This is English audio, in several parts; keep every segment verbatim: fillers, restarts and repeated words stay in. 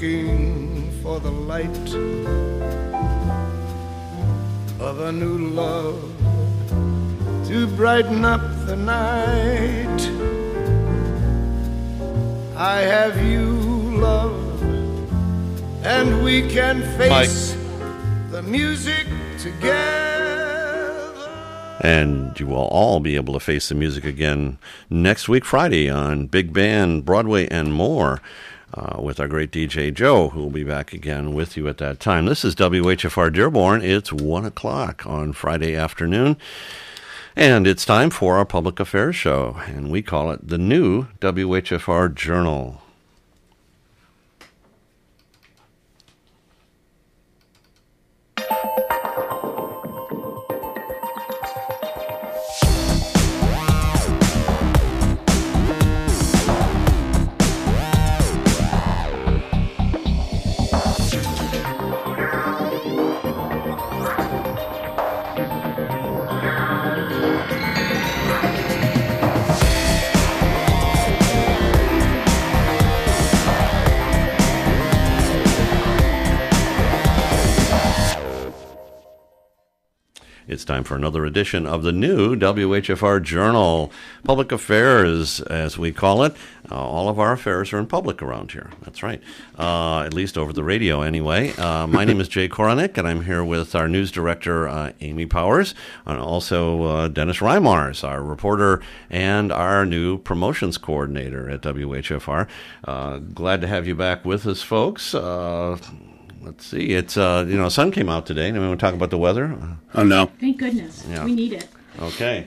looking for the light of a new love to brighten up the night. I have you, love, and we can face Mike. the music together. And you will all be able to face the music again next week, Friday, on Big Band, Broadway, and more. Uh, with our great D J Joe, who will be back again with you at that time. This is W H F R Dearborn. It's one o'clock on Friday afternoon, and it's time for our public affairs show, and we call it the new W H F R Journal. It's time for another edition of the new W H F R Journal. Public affairs, as we call it. Uh, all of our affairs are in public around here. That's right. Uh, at least over the radio, anyway. Uh, my name is Jay Koronick, and I'm here with our news director, uh, Amy Powers, and also uh, Dennis Reimars, our reporter and our new promotions coordinator at W H F R. Uh, glad to have you back with us, folks. Uh, Let's see. It's, uh, you know, sun came out today. Do we want to talk about the weather? Oh, no. Thank goodness. Yeah. We need it. Okay.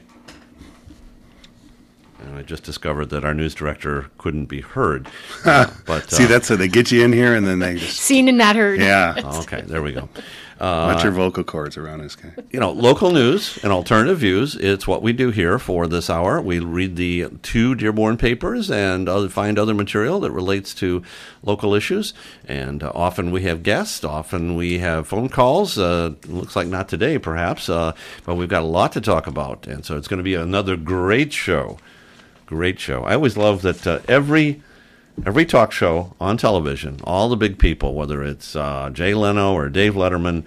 And I just discovered that our news director couldn't be heard. Uh, but See, uh, that's so they get you in here and then they just... Seen and not heard. Yeah. Okay, there we go. Watch your vocal cords around this guy. You know, local news and alternative views, it's what we do here for this hour. We read the two Dearborn papers and other, find other material that relates to local issues. And uh, often we have guests, often we have phone calls. Uh, looks like not today, perhaps, uh, but we've got a lot to talk about. And so it's going to be another great show. Great show. I always love that uh, every... Every talk show on television, all the big people, whether it's uh, Jay Leno or Dave Letterman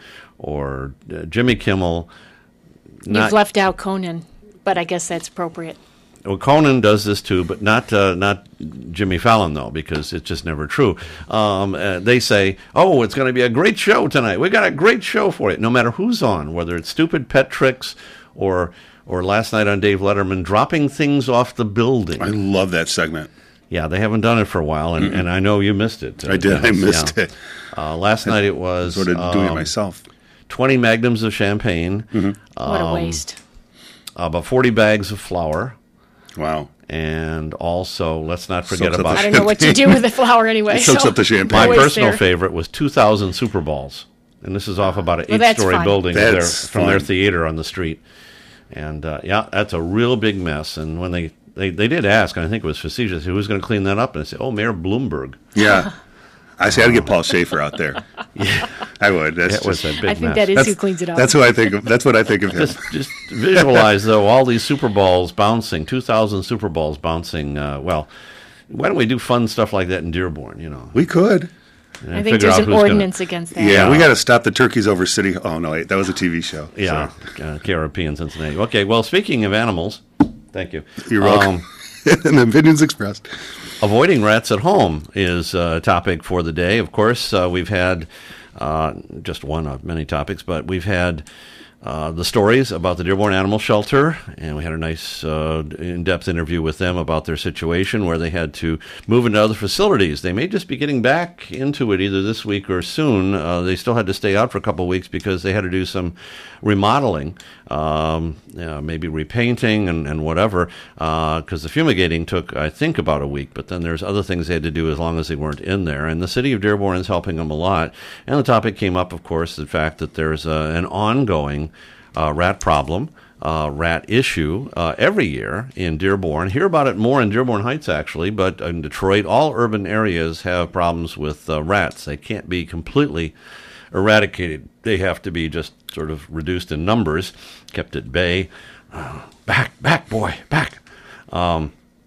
or uh, Jimmy Kimmel. Not, You've left out Conan, but I guess that's appropriate. Well, Conan does this too, but not uh, not Jimmy Fallon, though, because it's just never true. Um, uh, they say, oh, it's going to be a great show tonight. We got a great show for you, no matter who's on, whether it's Stupid Pet Tricks or, or last night on Dave Letterman, dropping things off the building. I love that segment. Yeah, they haven't done it for a while, and, and I know you missed it. Uh, I did. Dennis. I missed yeah. it. Uh, last night it was... I started doing um, it myself. twenty magnums of champagne. Mm-hmm. Um, What a waste. About forty bags of flour. Wow. And also, let's not forget Soaks up about... the I don't know what you do with the flour anyway. It soaks so up the champagne. My no waste personal there. favorite was two thousand Super Balls. And this is off about an Well, that's eight-story fun. building That's there, from their fun. theater on the street. And, uh, yeah, that's a real big mess. And when they... They they did ask, and I think it was facetious, who's going to clean that up? And I said, oh, Mayor Bloomberg. Yeah. I see. I'd get Paul Schaefer out there. Yeah, I would. That's that was just, a big I think mess. that is that's, who cleans it up. That's who I think of. That's what I think of him. Just, just visualize, though, all these Super Balls bouncing, two thousand Super Balls bouncing. Uh, well, why don't we do fun stuff like that in Dearborn, you know? We could. And I think figure there's out an who's ordinance against that. Yeah, we got to stop the turkeys over City. Oh, no, wait. That was a T V show. Gonna, yeah, Sorry. uh, K R P in Cincinnati. Okay, well, speaking of animals, thank you. You're welcome. Um, And the opinions expressed. Avoiding rats at home is a topic for the day. Of course, uh, we've had uh, just one of many topics, but we've had uh, the stories about the Dearborn Animal Shelter, and we had a nice uh, in-depth interview with them about their situation where they had to move into other facilities. They may just be getting back into it either this week or soon. Uh, they still had to stay out for a couple of weeks because they had to do some remodeling, um, you know, maybe repainting and, and whatever, because uh, the fumigating took, I think, about a week, but then there's other things they had to do as long as they weren't in there, and the city of Dearborn is helping them a lot. And the topic came up, of course, the fact that there's a, an ongoing uh, rat problem, uh, rat issue uh, every year in Dearborn. Hear about it more in Dearborn Heights, actually, but in Detroit, all urban areas have problems with uh, rats. They can't be completely eradicated. They have to be just sort of reduced in numbers, kept at bay. Uh, back, back, boy, back. Um,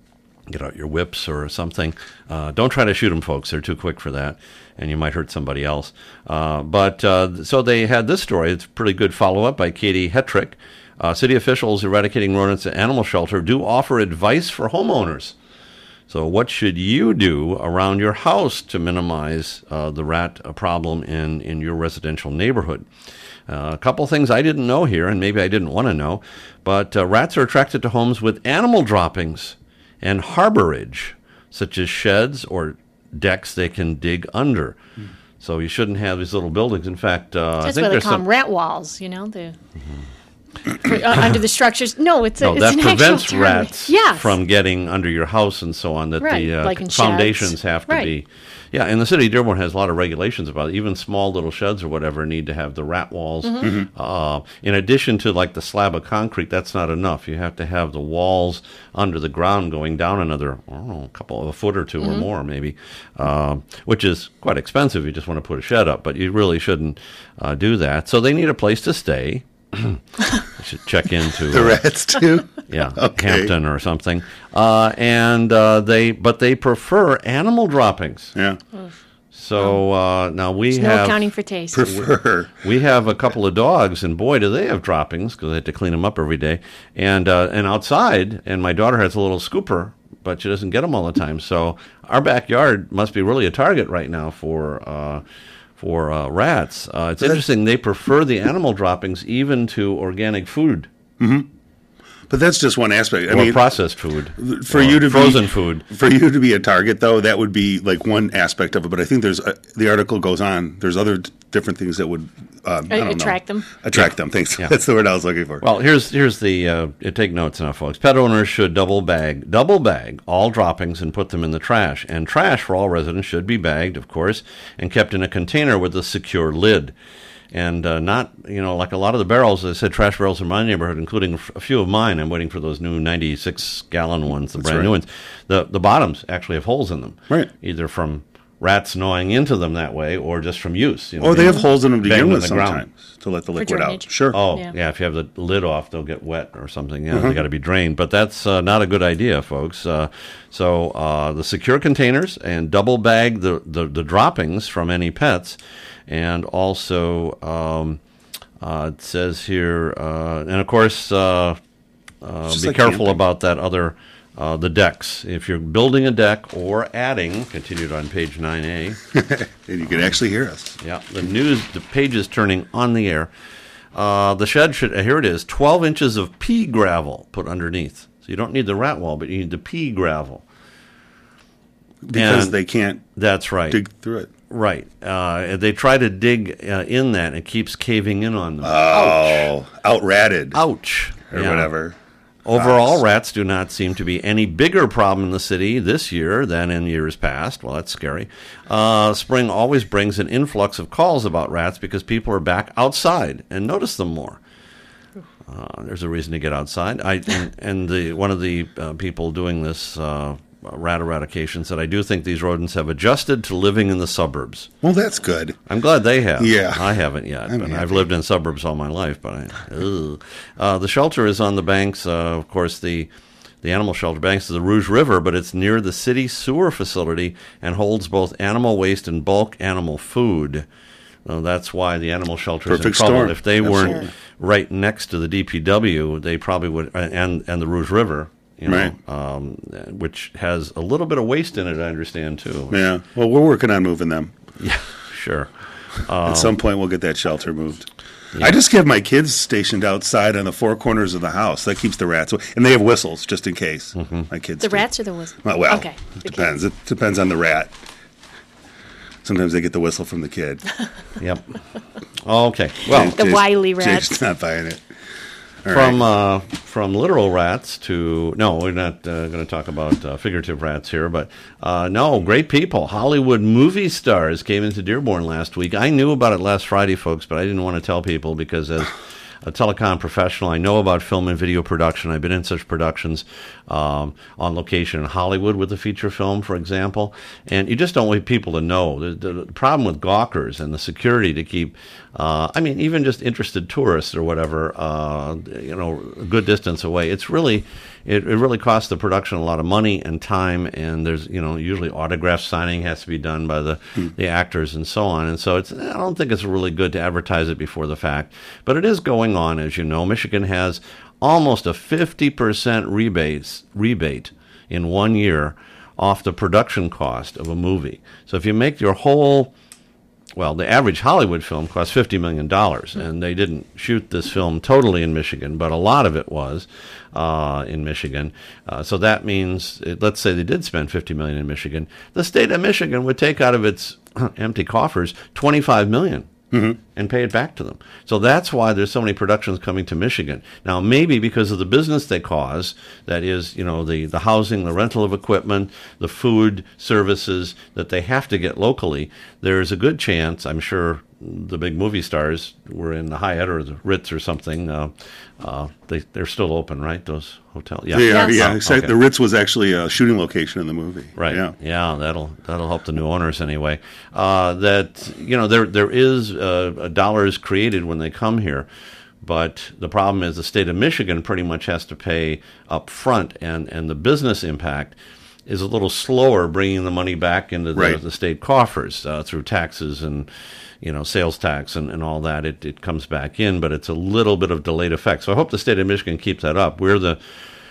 get out your whips or something. Uh, don't try to shoot them, folks. They're too quick for that, and you might hurt somebody else. Uh, but uh, so they had this story. It's a pretty good follow-up by Katie Hetrick. Uh, city officials eradicating rodents at animal shelter do offer advice for homeowners. So what should you do around your house to minimize uh, the rat uh, problem in, in your residential neighborhood? Uh, a couple things I didn't know here, and maybe I didn't want to know, but uh, rats are attracted to homes with animal droppings and harborage, such as sheds or decks they can dig under. Mm. So you shouldn't have these little buildings. In fact, uh, that's I think why they there's call some them rat walls, you know, the... Mm-hmm. For, uh, under the structures. No, it's, a, no, it's that an prevents actual term. rats Yes. from getting under your house and so on. That right. the uh, like in foundations sheds. have to right. be. Yeah, and the city of Dearborn has a lot of regulations about it. Even small little sheds or whatever need to have the rat walls. Mm-hmm. Mm-hmm. Uh, in addition to like the slab of concrete, that's not enough. You have to have the walls under the ground going down another, I don't know, a couple of a foot or two mm-hmm. or more maybe, uh, which is quite expensive. You just want to put a shed up, but you really shouldn't uh, do that. So they need a place to stay. You should check into The uh, rats too. yeah, Okay. Hampton or something. Uh, and uh, they, but they prefer animal droppings. Yeah. So uh, now we There's no have accounting for taste. Prefer. we have a couple of dogs, and boy, do they have droppings because they have to clean them up every day. And uh, and outside, and my daughter has a little scooper, but she doesn't get them all the time. So our backyard must be really a target right now for. Uh, For uh, rats, uh, it's interesting. They prefer the animal droppings even to organic food. Mm-hmm. But that's just one aspect. I or mean, processed food. For or you to frozen be, food. For you to be a target, though, that would be like one aspect of it. But I think there's uh, the article goes on. There's other d- different things that would um, I don't attract know. them. Attract them. Thanks. Yeah. That's the word I was looking for. Well, here's here's the uh, take notes now, folks. Pet owners should double bag double bag all droppings and put them in the trash. And trash for all residents should be bagged, of course, and kept in a container with a secure lid. And uh, not, you know, like a lot of the barrels, I said trash barrels in my neighborhood, including a few of mine. I'm waiting for those new ninety-six gallon ones, the That's brand right. new ones. The the bottoms actually have holes in them. Right. Either from rats gnawing into them that way or just from use. You know, Or they being have holes in them to banged begin on with the ground. sometimes to let the liquid out. drainage. Sure. Oh, Yeah. yeah. If you have the lid off, they'll get wet or something. Yeah, Mm-hmm. they got to be drained. But that's uh, not a good idea, folks. Uh, so uh, the secure containers and double bag the, the, the droppings from any pets. And also, um, uh, it says here, uh, and of course, uh, uh, Just be like careful camping. about that other, uh, the decks. If you're building a deck or adding, continued on page nine A. And you can actually hear us. Yeah, the news, the page is turning on the air. Uh, the shed should, uh, here it is, twelve inches of pea gravel put underneath. So you don't need the rat wall, but you need the pea gravel. Because And they can't That's right. dig through it. Right. Uh, they try to dig uh, in that, and it keeps caving in on them. Oh, out-ratted Ouch. or Yeah. whatever. Overall, Fox. rats do not seem to be any bigger problem in the city this year than in years past. Well, that's scary. Uh, spring always brings an influx of calls about rats because people are back outside and notice them more. Uh, there's a reason to get outside. I and, and the one of the uh, people doing this uh, rat eradication said, I do think these rodents have adjusted to living in the suburbs. Well, that's good. I'm glad they have. Yeah. I haven't yet, I'm but I've happy. lived in suburbs all my life. But I, ugh. Uh, the shelter is on the banks, uh, of course, the the animal shelter banks of the Rouge River, but it's near the city sewer facility and holds both animal waste and bulk animal food. Uh, that's why the animal shelter is in Perfect trouble. storm. If they Absolutely. weren't right next to the D P W, they probably would, and and the Rouge River. You know, Right. um, which has a little bit of waste in it, I understand, too. Yeah. Well, we're working on moving them. Yeah, sure. At some point, we'll get that shelter moved. I just have my kids stationed outside on the four corners of the house. That keeps the rats away. And they have whistles, just in case. Mm-hmm. My kids The do. rats or the whistles? Well, well okay. it the depends. It depends on the rat. Sometimes they get the whistle from the kid. Yep. Okay. Well, The Jay's- wily rats. Jay's not buying it. All from right. uh, from literal rats to no, we're not uh, going to talk about uh, figurative rats here, but uh, no, great people. Hollywood movie stars came into Dearborn last week. I knew about it last Friday, folks, but I didn't want to tell people because as a telecom professional. I know about film and video production. I've been in such productions um, on location in Hollywood with a feature film, for example. And you just don't want people to know. The, the problem with gawkers and the security to keep, uh, I mean, even just interested tourists or whatever, uh, you know, a good distance away. It's really, it, it really costs the production a lot of money and time. And there's, you know, usually autograph signing has to be done by the, hmm. the actors and so on. And so it's, I don't think it's really good to advertise it before the fact. But it is going on, as you know. Michigan has almost a fifty percent rebates, rebate in one year off the production cost of a movie. So if you make your whole, well, the average Hollywood film costs fifty million dollars, and they didn't shoot this film totally in Michigan, but a lot of it was uh, in Michigan. Uh, so that means, it, let's say they did spend fifty million dollars in Michigan, the state of Michigan would take out of its empty coffers twenty-five million dollars. Mm-hmm. And pay it back to them. So that's why there's so many productions coming to Michigan. Now, maybe because of the business they cause, that is, you know, the, the housing, the rental of equipment, the food services that they have to get locally, there's a good chance, I'm sure the big movie stars were in the Hyatt or the Ritz or something. Uh, uh, they, they're still open, right, those hotels? Yeah, yeah, Yes. yeah. Oh, Except okay. the Ritz was actually a shooting location in the movie. Right. Yeah. Yeah, that'll that'll help the new owners anyway. Uh, that you know there there is uh, dollars created when they come here, but the problem is the state of Michigan pretty much has to pay up front, and and the business impact is a little slower bringing the money back into the, Right. the state coffers uh, through taxes and you know sales tax and, and all that. It it comes back in, but it's a little bit of delayed effect. So I hope the state of Michigan keeps that up. We're the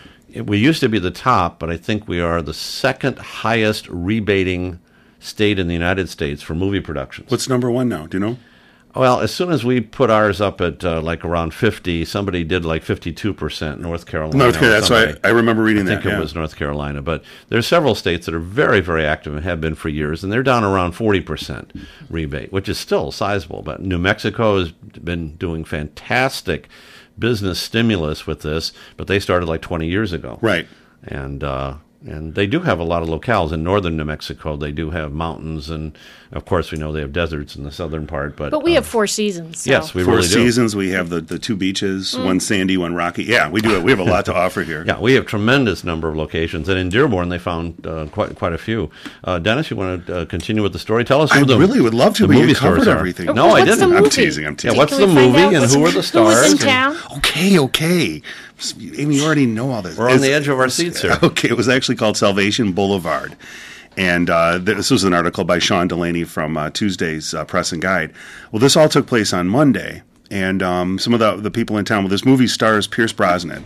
We used to be the top, but I think we are the second highest rebating state in the United States for movie productions. What's number one now? Do you know? Well, as soon as we put ours up at uh, like around fifty, somebody did like fifty-two percent, North Carolina. North Carolina. That's why somebody. I, I remember reading I think that. it yeah. was North Carolina. But there's several states that are very, very active and have been for years, and they're down around forty percent rebate, which is still sizable. But New Mexico has been doing fantastic business stimulus with this, but they started like twenty years ago. Right. And uh, and they do have a lot of locales in northern New Mexico. They do have mountains, and of course we know they have deserts in the southern part. But But we uh, have four seasons. So. yes, we Four really do. seasons. We have the, the two beaches, one sandy, one rocky. Yeah, we do it. We have a lot to offer here. Yeah, we have tremendous number of locations, and in Dearborn they found uh, quite quite a few. Uh, Dennis, you want to uh, continue with the story? Tell us who I the really would love to, the but you movie covered stars are. everything. No, I What's didn't. the I'm movie? teasing, I'm teasing. Yeah, what's Can the we find movie out and what's- who are the Who was in stars? town? Okay, okay. Amy, you already know all this. We're on It's- the edge of our seats here. Okay, it was actually called Salvation Boulevard. And uh, this was an article by Sean Delaney from uh, Tuesday's uh, Press and Guide. Well, this all took place on Monday. And um, some of the, the people in town, well, this movie stars Pierce Brosnan.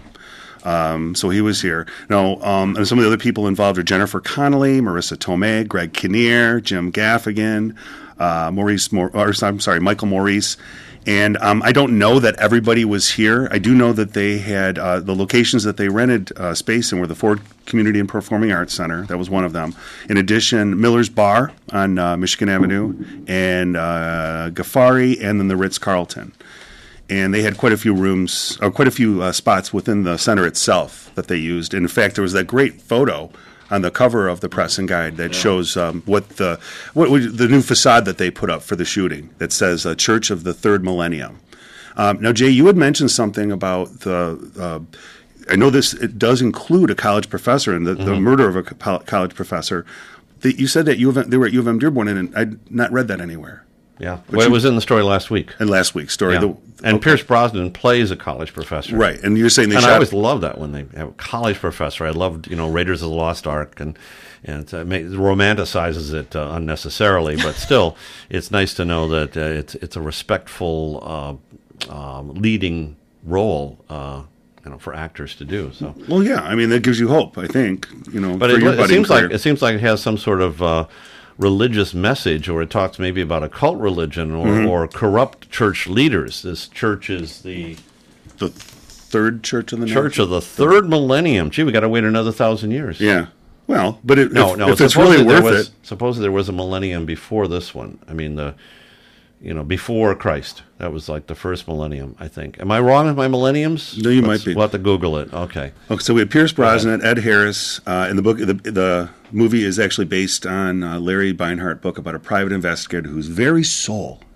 Um, so he was here. No, um, and some of the other people involved are Jennifer Connelly, Marissa Tomei, Greg Kinnear, Jim Gaffigan, uh, Maurice, Mor- or, I'm sorry, Michael Maurice. And um, I don't know that everybody was here. I do know that they had uh, the locations that they rented uh, space in were the Ford Community and Performing Arts Center. That was one of them. In addition, Miller's Bar on uh, Michigan Avenue, and uh, Ghaffari, and then the Ritz-Carlton. And they had quite a few rooms, or quite a few uh, spots within the center itself that they used. In fact, there was that great photo on the cover of the Press and Guide that yeah. shows um, what the what the new facade that they put up for the shooting that says uh, Church of the Third Millennium. Um, now, Jay, you had mentioned something about the. Uh, I know this it does include a college professor and the, mm-hmm. the murder of a co- college professor. The, you said that U of M, they were at U of M Dearborn, and I'd not read that anywhere. Yeah, But well, you- it was in the story last week. In last week's story, Yeah. the, and okay. Pierce Brosnan plays a college professor. right? And you're saying they And shot. I always love that when they have a college professor. I loved, you know, Raiders of the Lost Ark, and and it uh, make, romanticizes it uh, unnecessarily, but still, it's nice to know that uh, it's it's a respectful uh, um, leading role, uh, you know, for actors to do. So, Well, yeah, I mean that gives you hope. I think you know. but for it, your it budding seems career. like it seems like it has some sort of uh, religious message, or it talks maybe about a cult religion or, Mm-hmm. or corrupt church leaders. This church is the the third church of the church of the third millennium. Gee, we got to wait another thousand years. Yeah. Well, but it, No, if, no. if it's supposedly really there worth was, it, Supposedly there was a millennium before this one. I mean, the you know before Christ. That was like the first millennium, I think. Am I wrong with my millenniums? No, you Let's- might be. We'll have to Google it. Okay. okay, so we had Pierce Brosnan, Ed Harris, uh, and the book. The, the movie is actually based on uh, Larry Beinhart book about a private investigator whose very soul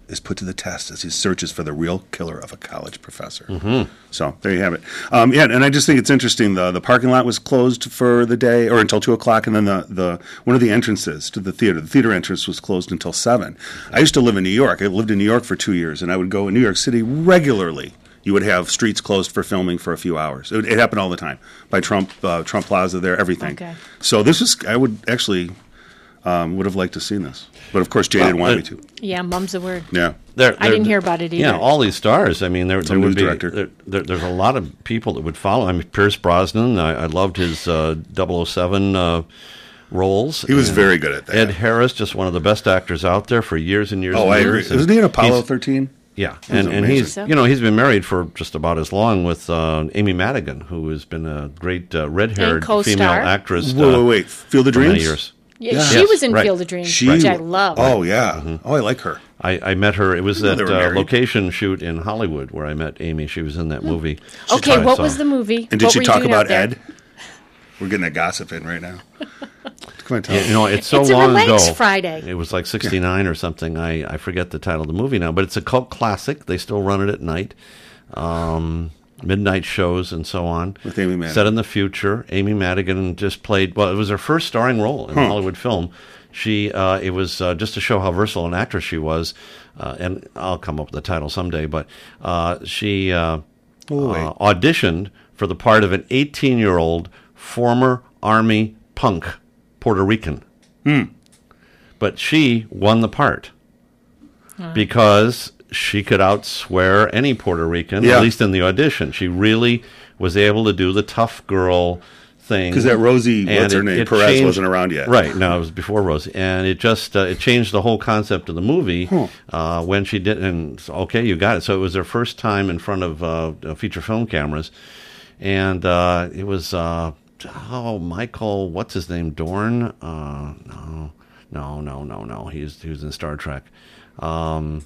is put to the test as he searches for the real killer of a college professor. Mm-hmm. So there you have it. Um, yeah, and I just think it's interesting. The the parking lot was closed for the day, or until two o'clock, and then the, the one of the entrances to the theater, the theater entrance was closed until seven. I used to live in New York. I lived in New York for two years, and I would go in New York City regularly. You would have streets closed for filming for a few hours. It, it happened all the time. By Trump, uh, Trump Plaza there, everything. Okay. So this is, I would actually, um, would have liked to have seen this. But of course, Jay Well, didn't want it- me to. Yeah, mum's the word. Yeah. There- I there- didn't hear about it either. Yeah, all these stars. I mean, there, there Some would news be director. there, there, there's a lot of people that would follow. I mean, Pierce Brosnan. I, I loved his uh, double oh seven uh, roles. He was And very good at that. Ed Harris, just one of the best actors out there for years and years. Oh, and I agree. years. And Isn't he in Apollo he's- thirteen? Yeah, He's and, and amazing. he's So? you know he's been married for just about as long with uh, Amy Madigan, who has been a great uh, red-haired And co-star. female actress. Wait, uh, wait, wait. Field of for many Dreams? years. Yeah, Yeah. she Yes, was in right. Field of Dreams, She, which I love. Oh, yeah. Mm-hmm. Oh, I like her. I, I met her. It was know at they were uh, married. location shoot in Hollywood where I met Amy. She was in that movie. Okay, I what saw. was the movie? And did What she were you talk doing about out there? Ed? We're getting that gossip in right now. Come on, tell Yeah, us. you know, it's so It's a long Relax ago. Friday. It was like sixty-nine or something. I, I forget the title of the movie now, but it's a cult classic. They still run it at night. Um, midnight shows and so on. With Amy Madigan. Set in the future. Amy Madigan just played, well, it was her first starring role in a Hollywood film. She, uh, it was uh, just to show how versatile an actress she was, uh, and I'll come up with the title someday, but uh, she uh, Oh, wait. uh, auditioned for the part of an eighteen-year-old former Army punk Puerto Rican. Hmm. But she won the part because she could outswear any Puerto Rican, Yeah. at least in the audition. She really was able to do the tough girl thing. Because that Rosie, And what's her it- name? it Perez changed- wasn't around yet. Right, no, it was before Rosie. And it just, uh, it changed the whole concept of the movie uh, when she did, and so, okay, you got it. So it was her first time in front of uh, feature film cameras. And uh, it was, uh, oh, Michael, what's his name, Dorn? Uh, no, no, no, no, no, he's, he was in Star Trek. Um,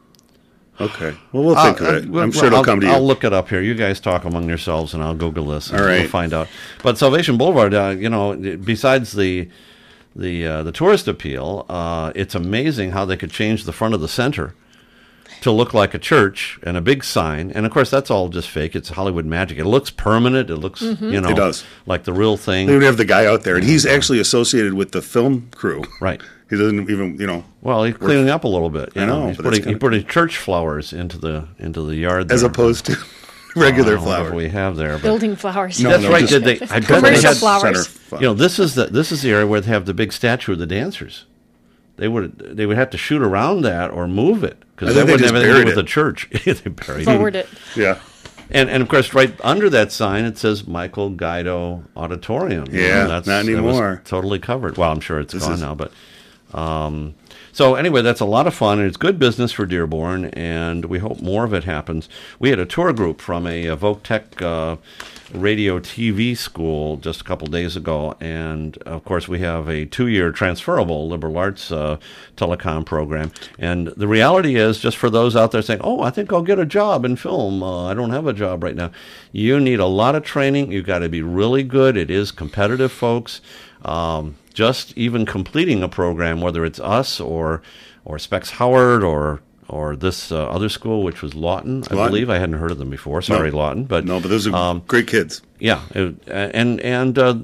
Okay. Well, we'll think uh, of it. well, I'm sure well, it'll I'll, come to you. I'll look it up here. You guys talk among yourselves, and I'll Google this. And All right. we'll find out. But Salvation Boulevard, uh, you know, besides the the uh, the tourist appeal, uh, it's amazing how they could change the front of the center to look like a church and a big sign. And of course, that's all just fake. It's Hollywood magic. It looks permanent. It looks, you know, It does. like the real thing. They would have the guy out there, and he's actually associated with the film crew. Right. He doesn't even, you know, Well, he's cleaning up a little bit. You I know, He's but that's putting, he kinda- putting church flowers into the into the yard as there. opposed to regular Uh, whatever flower. we have there. But Building flowers. No, that's no, right. just- Did they? I bet they Commercial had, flowers. Center flower. You know, this is the this is the area where they have the big statue of the dancers. They would they would have to shoot around that or move it I because think that they wouldn't just have anything to do buried with it. the church. They buried it. Forward it. Yeah. And and of course, right under that sign it says Michael Guido Auditorium. You Yeah, know, that's, not that was anymore. totally covered. Well, I'm sure it's This gone is- now, but. Um, so anyway, that's a lot of fun, and it's good business for Dearborn, and we hope more of it happens. We had a tour group from a, a Voctech uh, radio T V school just a couple days ago, and of course we have a two-year transferable liberal arts uh, telecom program. And the reality is, just for those out there saying, "Oh, I think I'll get a job in film. Uh, I don't have a job right now," you need a lot of training. You've got to be really good. It is competitive, folks. Um, just even completing a program, whether it's us or or Specs Howard or or this uh, other school, which was Lawton, I Lawton. believe. I hadn't heard of them before. Sorry, No. Lawton, but No, but those are um, great kids. yeah, it, and and uh,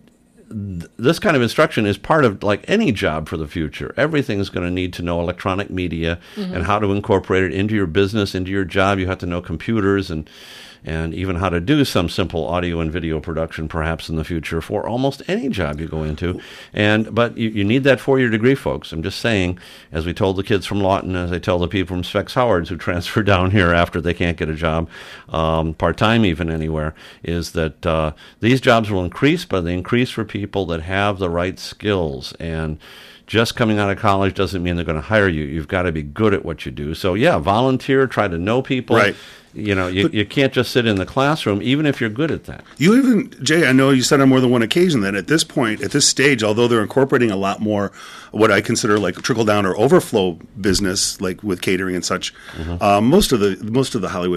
th- this kind of instruction is part of like any job for the future. Everything is going to need to know electronic media and how to incorporate it into your business, into your job. You have to know computers and and even how to do some simple audio and video production, perhaps in the future for almost any job you go into. And but you, you need that four-year degree, folks. I'm just saying, as we told the kids from Lawton, as I tell the people from Specs Howards who transfer down here after they can't get a job, um, part-time even anywhere, is that uh, these jobs will increase, but they increase for people that have the right skills. And just coming out of college doesn't mean they're going to hire you. You've got to be good at what you do. So, yeah, volunteer, try to know people. Right. You know, you, you can't just sit in the classroom, even if you're good at that. You even, Jay, I know you said on more than one occasion that at this point, at this stage, although they're incorporating a lot more what I consider like trickle down or overflow business, like with catering and such, Mm-hmm. uh, most of the most of the Hollywood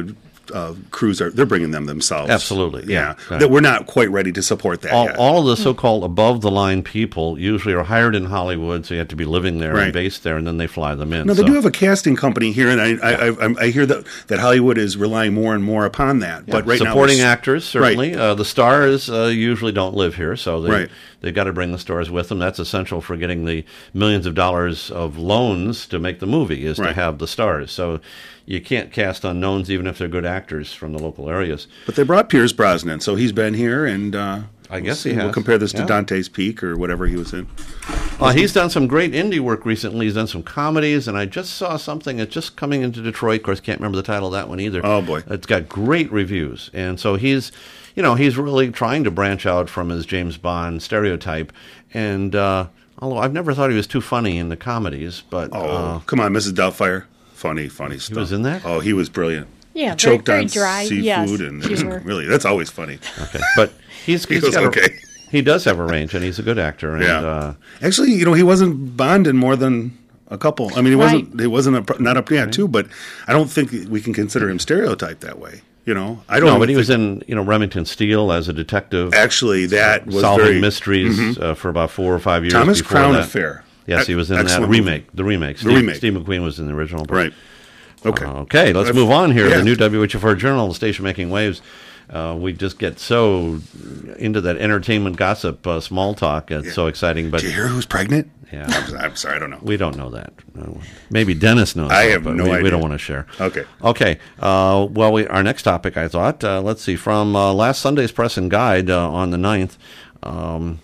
uh, crews are they're bringing them themselves. Absolutely, yeah. yeah. That we're not quite ready to support that all, yet. all of the so-called above-the-line people usually are hired in Hollywood, so you have to be living there Right. and based there, and then they fly them in. No, they so. do have a casting company here, and I I, I, I hear that, that Hollywood is relying more and more upon that. But right supporting now, we're- actors certainly. Right. Uh, the stars uh, usually don't live here, so they Right. they've got to bring the stars with them. That's essential for getting the millions of dollars of loans to make the movie is to Right. have the stars. So you can't cast unknowns even if they're good actors from the local areas. But they brought Pierce Brosnan, so he's been here, and uh, I we'll guess see. he We'll has. compare this to Yeah. Dante's Peak or whatever he was in. Uh, he's done some great indie work recently. He's done some comedies, and I just saw something that's just coming into Detroit. Of course, can't remember the title of that one either. Oh, boy. It's got great reviews, and so he's, you know, he's really trying to branch out from his James Bond stereotype. And uh, although I've never thought he was too funny in the comedies, but Oh, uh, come on, Missus Doubtfire. Funny, funny stuff. was in that? Oh, he was brilliant. Yeah, He very- choked very on dry, seafood, yes, and it was humor. really, that's always funny. okay, but he's, He he's goes, got a- okay. he does have a range, and he's a good actor. And, Yeah. uh, Actually, you know, he wasn't Bond in more than a couple. I mean, he wasn't. Right. He wasn't a not a yeah two, but I don't think we can consider him stereotyped that way. You know, I don't. no, but he think- was in, you know, Remington Steele as a detective, actually that was solving very mysteries uh, for about four or five years. Thomas before Crown that. Affair. Yes, he was in that Excellent remake. movie. The remake. The Steve, remake. Steve McQueen was in the original. Right. Okay. Uh, okay, let's I've- move on here. yeah. The new W H F R Journal, the station making waves. Uh, we just get so into that entertainment gossip, uh, small talk. It's Yeah. so exciting, but Did you hear who's pregnant? Yeah. I'm, I'm sorry, I don't know. we don't know that. Uh, maybe Dennis knows. I that, have but no we, We idea. don't want to share. Okay. Okay. Uh, well, we, our next topic, I thought, uh, let's see, from uh, last Sunday's Press and Guide uh, on the ninth, um,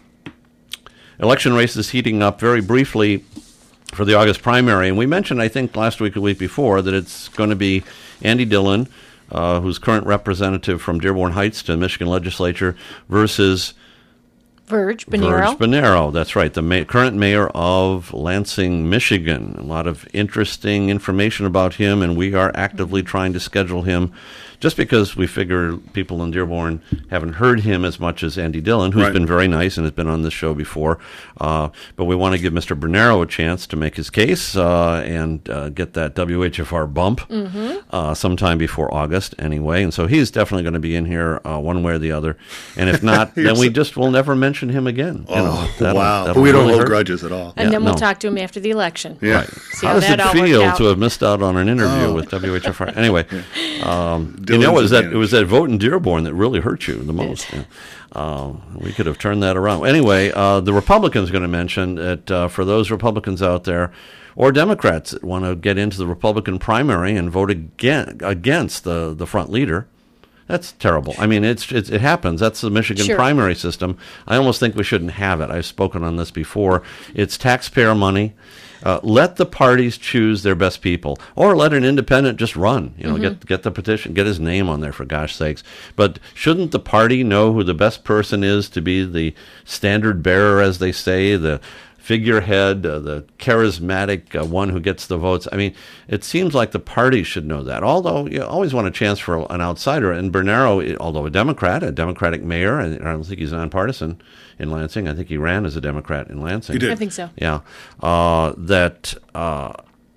election races heating up very briefly for the August primary. And we mentioned, I think, last week or the week before, that it's going to be Andy Dillon, uh, who's current representative from Dearborn Heights to the Michigan legislature, versus Verge, Bonero. Verge Bonero. That's right, the ma- current mayor of Lansing, Michigan. A lot of interesting information about him, and we are actively trying to schedule him just because we figure people in Dearborn haven't heard him as much as Andy Dillon, who's Right. been very nice and has been on this show before. Uh, but we want to give Mister Bonero a chance to make his case uh, and uh, get that W H F R bump uh, sometime before August anyway. And so he's definitely going to be in here uh, one way or the other. And if not, then we just will never mention him again. You know, Oh, that'll- wow. that'll But we don't really hold hurt. grudges at all. And Yeah, then we'll no. talk to him after the election. Yeah. See How how, does that it all feel worked out. to have missed out on an interview Oh. with W H F R? Anyway, um, you Dylan's know, it was that advantage. it was that vote in Dearborn that really hurt you the most. Yeah. Uh, we could have turned that around. Anyway, uh, the Republicans going to mention that uh, for those Republicans out there or Democrats that want to get into the Republican primary and vote again against the the front leader. That's terrible. I mean, it's, it's it happens. That's the Michigan Sure. primary system. I almost think we shouldn't have it. I've spoken on this before. It's taxpayer money. Uh, let the parties choose their best people, or let an independent just run. You know, get get the petition, get his name on there for gosh sakes. But shouldn't the party know who the best person is to be the standard bearer, as they say, the figurehead, uh, the charismatic uh, one who gets the votes? I mean, it seems like the party should know that. Although you always want a chance for an outsider. And Bonero, although a Democrat, a Democratic mayor, and I don't think he's nonpartisan in Lansing. I think he ran as a Democrat in Lansing. He did. I think so. Yeah, uh, that uh,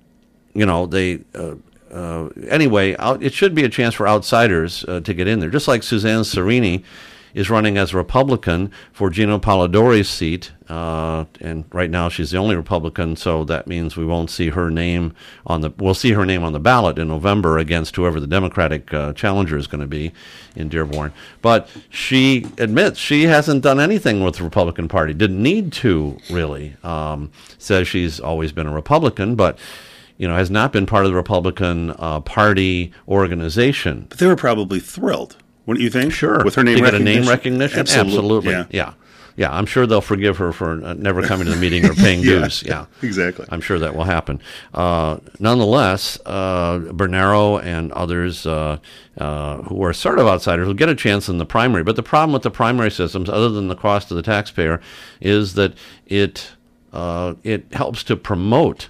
you know they. Uh, uh, anyway, out, it should be a chance for outsiders uh, to get in there, just like Suzanne Serini is running as a Republican for Gino Polidori's seat, uh, and right now she's the only Republican, so that means we won't see her name on the. We'll see her name on the ballot in November against whoever the Democratic uh, challenger is going to be in Dearborn. But she admits she hasn't done anything with the Republican Party. Didn't need to really. Um, says she's always been a Republican, but you know has not been part of the Republican uh, Party organization. But they were probably thrilled, wouldn't you think? Sure. With her name to get a recognition. name recognition? Absolutely. Yeah. Yeah. yeah. I'm sure they'll forgive her for uh, never coming to the meeting or paying Yeah. dues. Yeah. Exactly. I'm sure that will happen. Uh, nonetheless, uh, Bonero and others uh, uh, who are sort of outsiders will get a chance in the primary. But the problem with the primary systems, other than the cost to the taxpayer, is that it uh, it helps to promote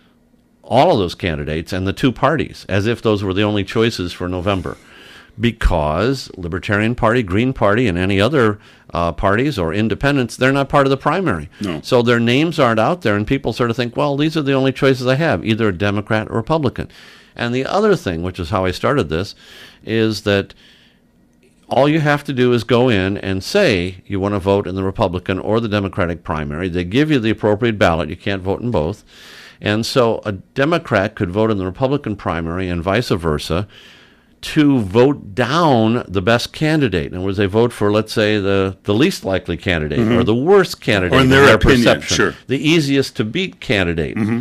all of those candidates and the two parties as if those were the only choices for November. Because Libertarian Party, Green Party, and any other uh, parties or independents, they're not part of the primary. No. So their names aren't out there, and people sort of think, well, these are the only choices I have, either a Democrat or Republican. And the other thing, which is how I started this, is that all you have to do is go in and say you want to vote in the Republican or the Democratic primary. They give you the appropriate ballot. You can't vote in both. And so a Democrat could vote in the Republican primary and vice versa to vote down the best candidate. In other words, they vote for, let's say, the, the least likely candidate mm-hmm. or the worst candidate or in their, in their opinion, perception, sure. the easiest to beat candidate. Mm-hmm.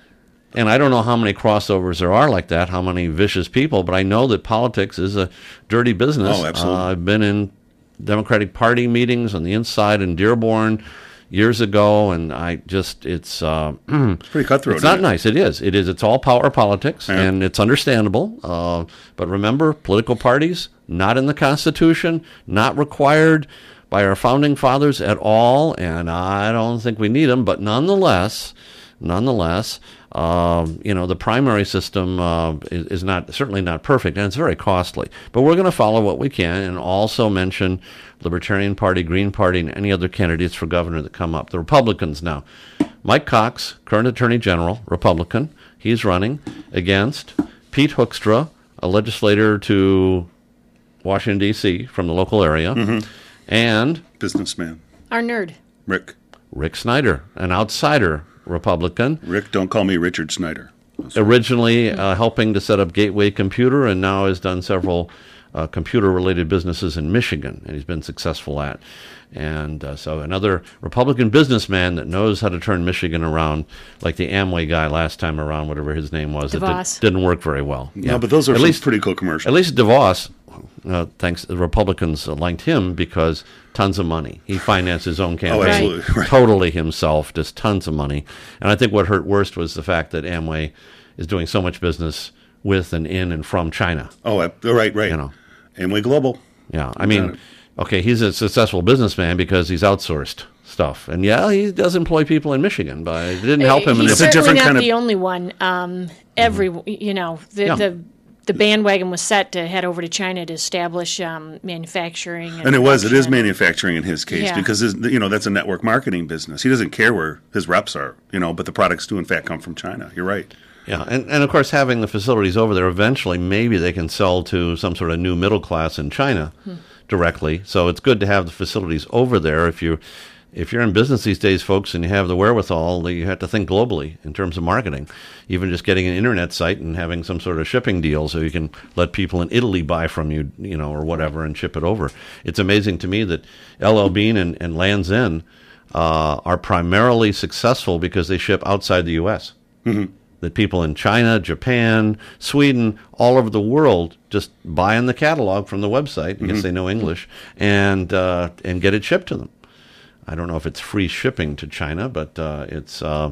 And I don't know how many crossovers there are like that, how many vicious people, but I know that politics is a dirty business. Oh, absolutely. Uh, I've been in Democratic Party meetings on the inside in Dearborn years ago, and I just, it's... Uh, it's pretty cutthroat. It's not it? nice. It is. It is. It's all power politics, yeah. and it's understandable. Uh, but remember, political parties, not in the Constitution, not required by our founding fathers at all, and I don't think we need them, but nonetheless, nonetheless... Um, you know, the primary system uh, is, is not certainly not perfect, and it's very costly. But we're going to follow what we can and also mention Libertarian Party, Green Party, and any other candidates for governor that come up. The Republicans now. Mike Cox, current Attorney General, Republican. He's running against Pete Hoekstra, a legislator to Washington, D C from the local area, mm-hmm. and... businessman. Our nerd. Rick. Rick Snyder, an outsider Republican. Rick, don't call me Richard Snyder. That's Originally uh, helping to set up Gateway Computer, and now has done several uh, computer-related businesses in Michigan, and he's been successful at. And uh, so another Republican businessman that knows how to turn Michigan around, like the Amway guy last time around, whatever his name was. DeVos. It did, didn't work very well. No, yeah. but those are at some least, pretty cool commercials. At least DeVos, uh, thanks, the Republicans liked him because tons of money. He financed his own campaign. Oh, absolutely. Right. Totally himself, just tons of money. And I think what hurt worst was the fact that Amway is doing so much business with and in and from China. Oh, right, right. You know. Amway Global. Yeah, I mean, okay, he's a successful businessman because he's outsourced stuff. And yeah, he does employ people in Michigan, but it didn't help him. He's in It's the a certainly different not kind of- the only one. Um, every, you know, the, Yeah. the the bandwagon was set to head over to China to establish um, manufacturing. And, And it was, it is production. manufacturing in his case Yeah. because, his, you know, that's a network marketing business. He doesn't care where his reps are, you know, but the products do in fact come from China. You're right. Yeah, and, and of course, having the facilities over there, eventually maybe they can sell to some sort of new middle class in China hmm. directly. So it's good to have the facilities over there. If you if you're in business these days, folks, and you have the wherewithal, you have to think globally in terms of marketing. Even just getting an internet site and having some sort of shipping deal so you can let people in Italy buy from you, you know, or whatever, and ship it over. It's amazing to me that L L Bean and, and Lands' End uh, are primarily successful because they ship outside the U S Mm-hmm. That people in China, Japan, Sweden, all over the world just buy in the catalog from the website. I guess mm-hmm. they know English, and uh, and get it shipped to them. I don't know if it's free shipping to China, but uh, it's uh,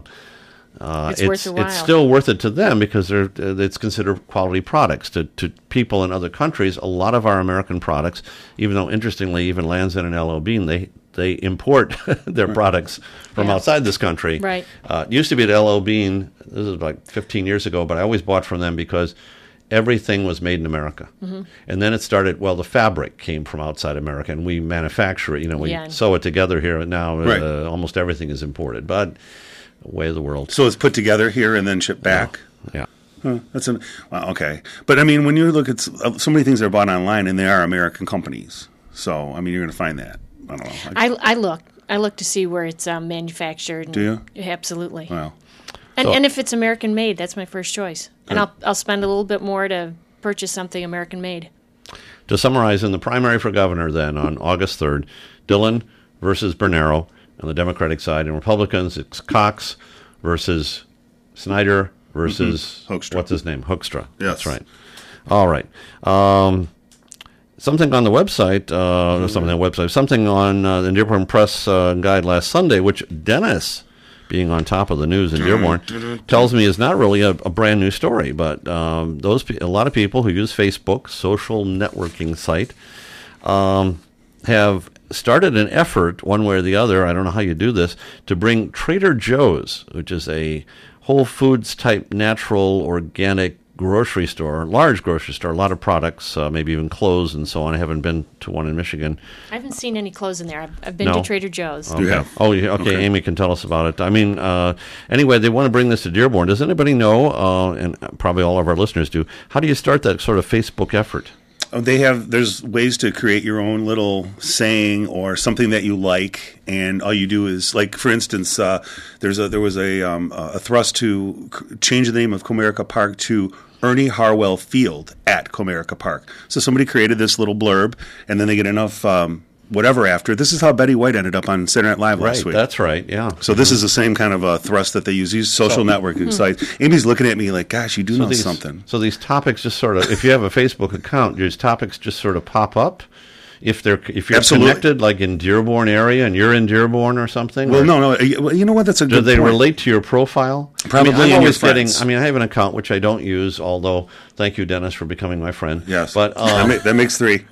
uh, It's it's, worth a while. it's still worth it to them because they're uh, it's considered quality products to to people in other countries. A lot of our American products, even though interestingly, even Lands' End and L L Bean, they they import their products from Yeah. outside this country. Right. Uh, it used to be at L L Bean. This is like fifteen years ago, but I always bought from them because everything was made in America. Mm-hmm. And then it started, well, the fabric came from outside America, and we manufacture it. You know, we Yeah. sew it together here, and now Right. uh, almost everything is imported. But way of the world. So it's put together here and then shipped back. Yeah. Huh, that's an well, okay. But I mean, when you look at s- uh, so many things that are bought online, and they are American companies. So I mean, you're going to find that. I don't know. I, I, I look. I look to see where it's um, manufactured. And, Do you? Absolutely. well, And, So- and if it's American made, that's my first choice. And I'll I'll spend a little bit more to purchase something American made. To summarize, in the primary for governor then on August third, Dillon versus Bernero on the Democratic side, and Republicans, it's Cox versus Snyder versus, Mm-hmm. Hoekstra. what's his name? Hoekstra. Yes. That's right. All right. Um, something on the website, uh, something on the website, something on uh, the Dearborn Press uh, guide last Sunday, which Dennis, being on top of the news in Dearborn, tells me is not really a, a brand new story, but um, those pe- a lot of people who use Facebook, social networking site, um, have started an effort, one way or the other, I don't know how you do this, to bring Trader Joe's, which is a Whole Foods type natural, organic, grocery store, large grocery store, a lot of products, uh, maybe even clothes and so on. I haven't been to one in Michigan. I haven't seen any clothes in there. I've, I've been No? to Trader Joe's. Okay. Yeah. Oh, yeah, okay. Okay. Amy can tell us about it. I mean, uh, anyway, they want to bring this to Dearborn. Does anybody know, uh, and probably all of our listeners do, how do you start that sort of Facebook effort? Oh, they have, there's ways to create your own little saying or something that you like, and all you do is, like, for instance, uh, there's a, there was a, um, a thrust to c- change the name of Comerica Park to Ernie Harwell Field at Comerica Park. So somebody created this little blurb, and then they get enough um, whatever after. This is how Betty White ended up on Saturday Night Live last Right, week. that's right, yeah. So this is the same kind of uh, thrust that they use. These social networking sites. Amy's looking at me like, "Gosh, you do know these, something." So these topics just sort of, if you have a Facebook account, these topics just sort of pop up. If they're if you're Absolutely. connected, like in Dearborn area, and you're in Dearborn or something. Well, or no, no. uh, well, You know what? That's a do good they point. relate to your profile? Probably I mean, I'm in your always getting. friends. I mean, I have an account which I don't use. Although, thank you, Dennis, for becoming my friend. Yes, but that, um, ma- that makes three.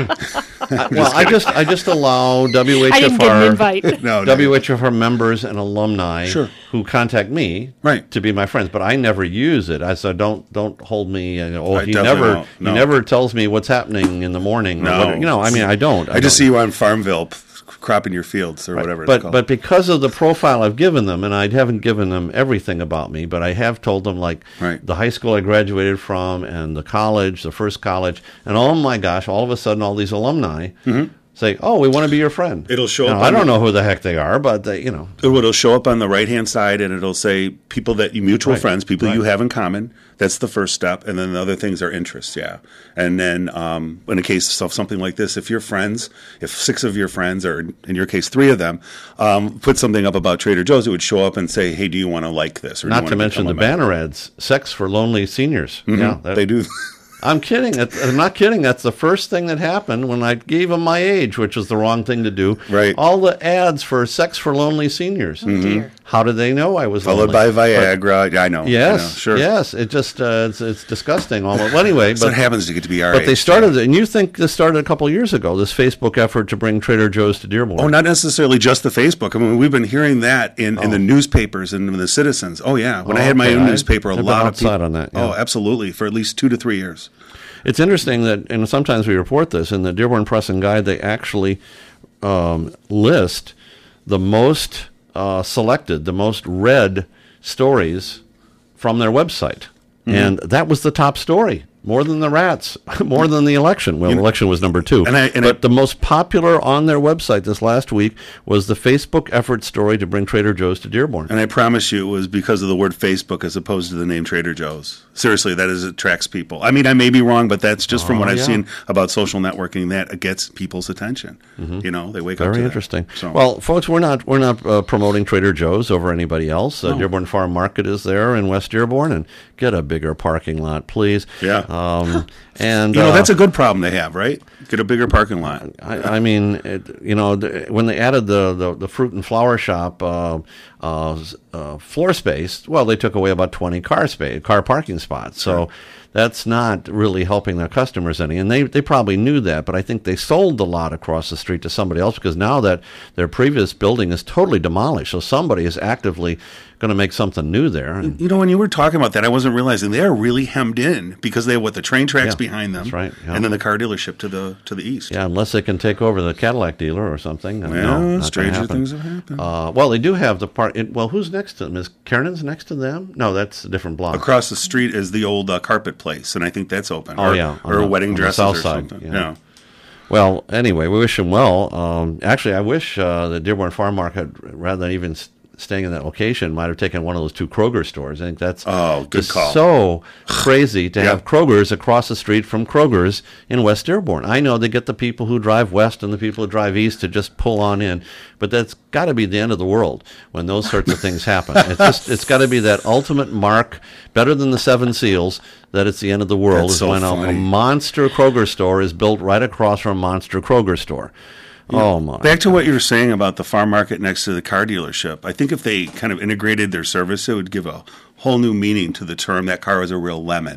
I, well, I just I just allow W H F R I didn't get an invite. No, no. W H F R members and alumni Sure. who contact me Right. to be my friends, but I never use it. I so don't don't hold me. You know, oh, I he definitely never won't. No. he never tells me what's happening in the morning. or No. whatever. You know, I mean, I don't. I just don't. see you on Farmville p- cropping your fields or whatever it's But called. but because of the profile I've given them, and I haven't given them everything about me, but I have told them like Right. the high school I graduated from and the college, the first college, and oh my gosh, all of a sudden all these alumni say, "Oh, we want to be your friend." It'll show Now, up I on don't your- know who the heck they are, but they, you know, It'll show up on the right-hand side, and it'll say people that you mutual Right. friends, people you Right. have in common. That's the first step, and then the other things are interests, yeah. And then um, in a case of something like this, if your friends, if six of your friends, or in your case three of them, um, put something up about Trader Joe's, it would show up and say, "Hey, do you want to like this?" Or do you not wanna to mention the become a member?" banner ads, "Sex for Lonely Seniors." Yeah, that- They do. I'm kidding. That's- I'm not kidding. That's the first thing that happened when I gave them my age, which was the wrong thing to do. Right. All the ads for Sex for Lonely Seniors. Dear. How did they know I was Followed lonely? by Viagra. Yeah, I know. I know, Yes, sure. yes. It just uh, it's, it's disgusting. Almost. Well, anyway, So but it happens to get to be our but they age. started, and you think this started a couple of years ago. This Facebook effort to bring Trader Joe's to Dearborn. Oh, not necessarily just the Facebook. I mean, we've been hearing that in, in the newspapers and in the citizens. Oh, yeah. When Oh, I had my okay. own I- newspaper, a I've been lot of outside people. on that, yeah. Oh, absolutely. For at least two to three years. It's interesting that, and sometimes we report this in the Dearborn Press and Guide. They actually um, list the most uh, selected, the most read stories from their website, Mm-hmm. and that was the top story. More than the rats, more than the election. Well, the election was number two. And I- and but I- the most popular on their website this last week was the Facebook effort story to bring Trader Joe's to Dearborn. And I promise you it was because of the word Facebook as opposed to the name Trader Joe's. Seriously, that is attracts people. I mean, I may be wrong, but that's just from Oh, what I've yeah. seen about social networking that gets people's attention. You know, they wake up to Very that. interesting. So, Well, folks, we're not we're not uh, promoting Trader Joe's over anybody else. Uh, Dearborn Farm Market is there in West Dearborn, and get a bigger parking lot, please. Yeah. Um, and you know, uh, that's a good problem they have, right? Get a bigger parking lot. I, I mean, it, you know, the, when they added the, the, the fruit and flower shop uh, uh, uh, floor space, well, they took away about twenty car space, car parking spots. So that's not really helping their customers any. And they, they probably knew that, but I think they sold the lot across the street to somebody else because now that their previous building is totally demolished, so somebody is actively going to make something new there. And, You know, when you were talking about that, I wasn't realizing they are really hemmed in because they have what the train tracks Yeah, behind them, that's right, yeah. and then the car dealership to the to the east. yeah, unless they can take over the Cadillac dealer or something. Uh, Well, no, not gonna stranger happen. things have happened. Uh, well, they do have the part. It, well, who's next to them? Is Kearnan's next to them? No, that's a different block. Across the street is the old uh, carpet place, and I think that's open. Oh, or, yeah, on or the- wedding on the dresses south or side, something. yeah. Yeah. Well, anyway, we wish him well. Um, actually, I wish uh, the Dearborn Farm Market, rather than even s- staying in that location, might have taken one of those two Kroger stores. I think that's Oh, good just call. so crazy to Yeah. have Kroger's across the street from Kroger's in West Dearborn. I know they get the people who drive west and the people who drive east to just pull on in, but that's got to be the end of the world when those sorts of things happen. It's just it's got to be that ultimate mark, better than the Seven Seals, that it's the end of the world. That's is so when a, a funny. monster Kroger store is built right across from a monster Kroger store. Oh my! Back to what you were saying about the farm market next to the car dealership. I think if they kind of integrated their service, it would give a whole new meaning to the term that car was a real lemon.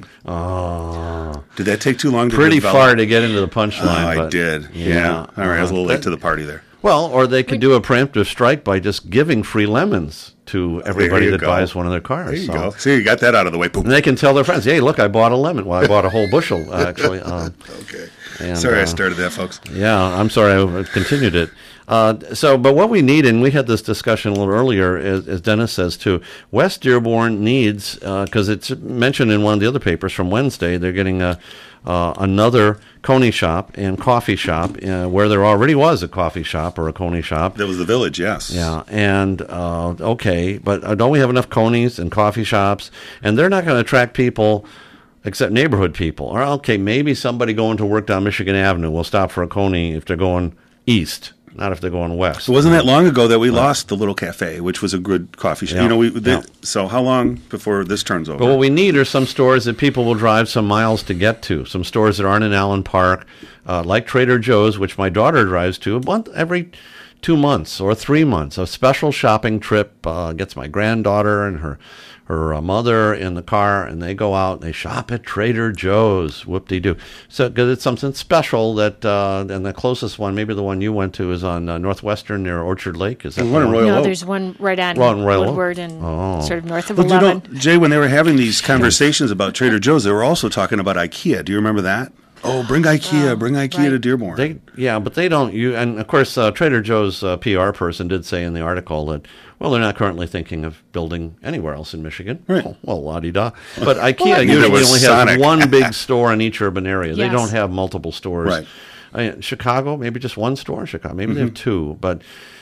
Oh, Did that take too long to pretty develop? far to get into the Oh, punchline. I but did. Yeah. All right. I was a little uh, late to the party there. Well, or they could do a preemptive strike by just giving free lemons to everybody you that go. buys one of their cars. There you So- go. See, you got that out of the way. Boom. And they can tell their friends, hey, look, I bought a lemon. Well, I bought a whole bushel, actually. Um, Okay. and, Sorry I uh, started that, folks. Yeah, I'm sorry I continued it. Uh, so, but what we need, and we had this discussion a little earlier, as, as Dennis says too, West Dearborn needs, because uh, it's mentioned in one of the other papers from Wednesday, they're getting a, uh, another Coney shop and coffee shop uh, where there already was a coffee shop or a Coney shop. That was the village, yes. Yeah, and uh, okay, but uh, don't we have enough Coneys and coffee shops? And they're not going to attract people except neighborhood people. Or, okay, maybe somebody going to work down Michigan Avenue will stop for a Coney if they're going east, not if they're going west. So wasn't that long ago that we lost the little cafe, which was a good coffee shop? Yeah. You know, we they, Yeah. so how long before this turns over? But what we need are some stores that people will drive some miles to get to. Some stores that aren't in Allen Park, uh, like Trader Joe's, which my daughter drives to a month every two months or three months. A special shopping trip uh, gets my granddaughter and her her uh, mother in the car, and they go out and they shop at Trader Joe's. Whoop-de-doo. So, because it's something special that, uh, and the closest one, maybe the one you went to, is on uh, Northwestern near Orchard Lake. Is that There's the one in one? Royal No, Oak. there's one right on Well, in Royal Oak? Woodward and Oh. sort of north of But you know, eleven. Jay, when they were having these conversations about Trader Joe's, they were also talking about IKEA. Do you remember that? Oh, bring IKEA, Oh, bring IKEA right. to Dearborn. They, yeah, but they don't. You and of course, uh, Trader Joe's uh, P R person did say in the article that well, they're not currently thinking of building anywhere else in Michigan. Right. Oh, well, la di da. But IKEA Neither usually was only Sonic. has one big store in each urban area. They Yes. don't have multiple stores. Right. I mean, Chicago, maybe just one store in Chicago. Maybe they have Mm-hmm. two, but.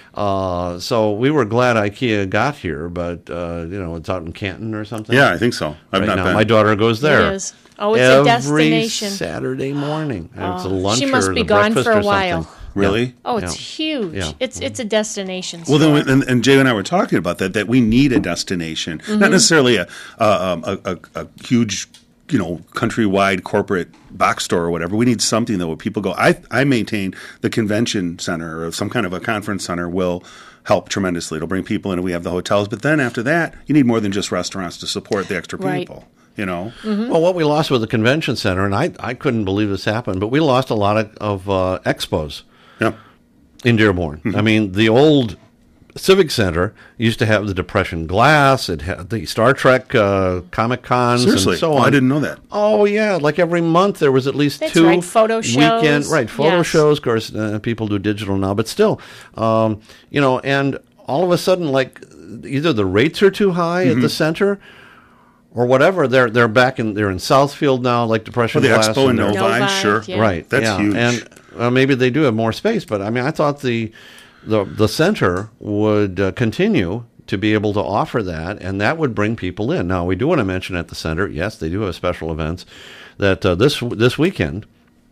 Uh, so we were glad IKEA got here, but uh, you know it's out in Canton or something. yeah, I think so. I've right not now been. my daughter goes there. It is. Oh, it's a every destination. Saturday morning. And it's a Oh, lunch she must or be the gone breakfast for a or something. while. Really? Yeah. Oh, it's Yeah. huge. Yeah. It's it's a destination. Well, then, store. we, and, and Jay and I were talking about that, that we need a destination, Mm-hmm. not necessarily a, uh, um, a, a, a huge, you know, countrywide corporate box store or whatever. We need something that where people go. I, I maintain the convention center or some kind of a conference center will help tremendously. It'll bring people in and we have the hotels. But then after that, you need more than just restaurants to support the extra Right. people, you know? Well, what we lost with the convention center, and I, I couldn't believe this happened, but we lost a lot of, of uh, expos Yeah. in Dearborn. Mm-hmm. I mean, the old Civic Center used to have the Depression Glass. It had the Star Trek uh, Comic Cons Seriously. and so Oh, on. I didn't know that. Oh yeah, like every month there was at least That's two right, photo weekend shows. right photo Yes. shows. Of course, uh, people do digital now, but still, um, you know. And all of a sudden, like either the rates are too high Mm-hmm. at the center, or whatever. They're they're back in they're in Southfield now, like Depression Well, the Glass. expo in and they're- Novi, Novi, sure. yeah. Right, That's yeah. huge. And uh, maybe they do have more space, but I mean, I thought the the the center would uh, continue to be able to offer that, and that would bring people in. Now, we do want to mention at the center, yes, they do have special events. That uh, this this weekend,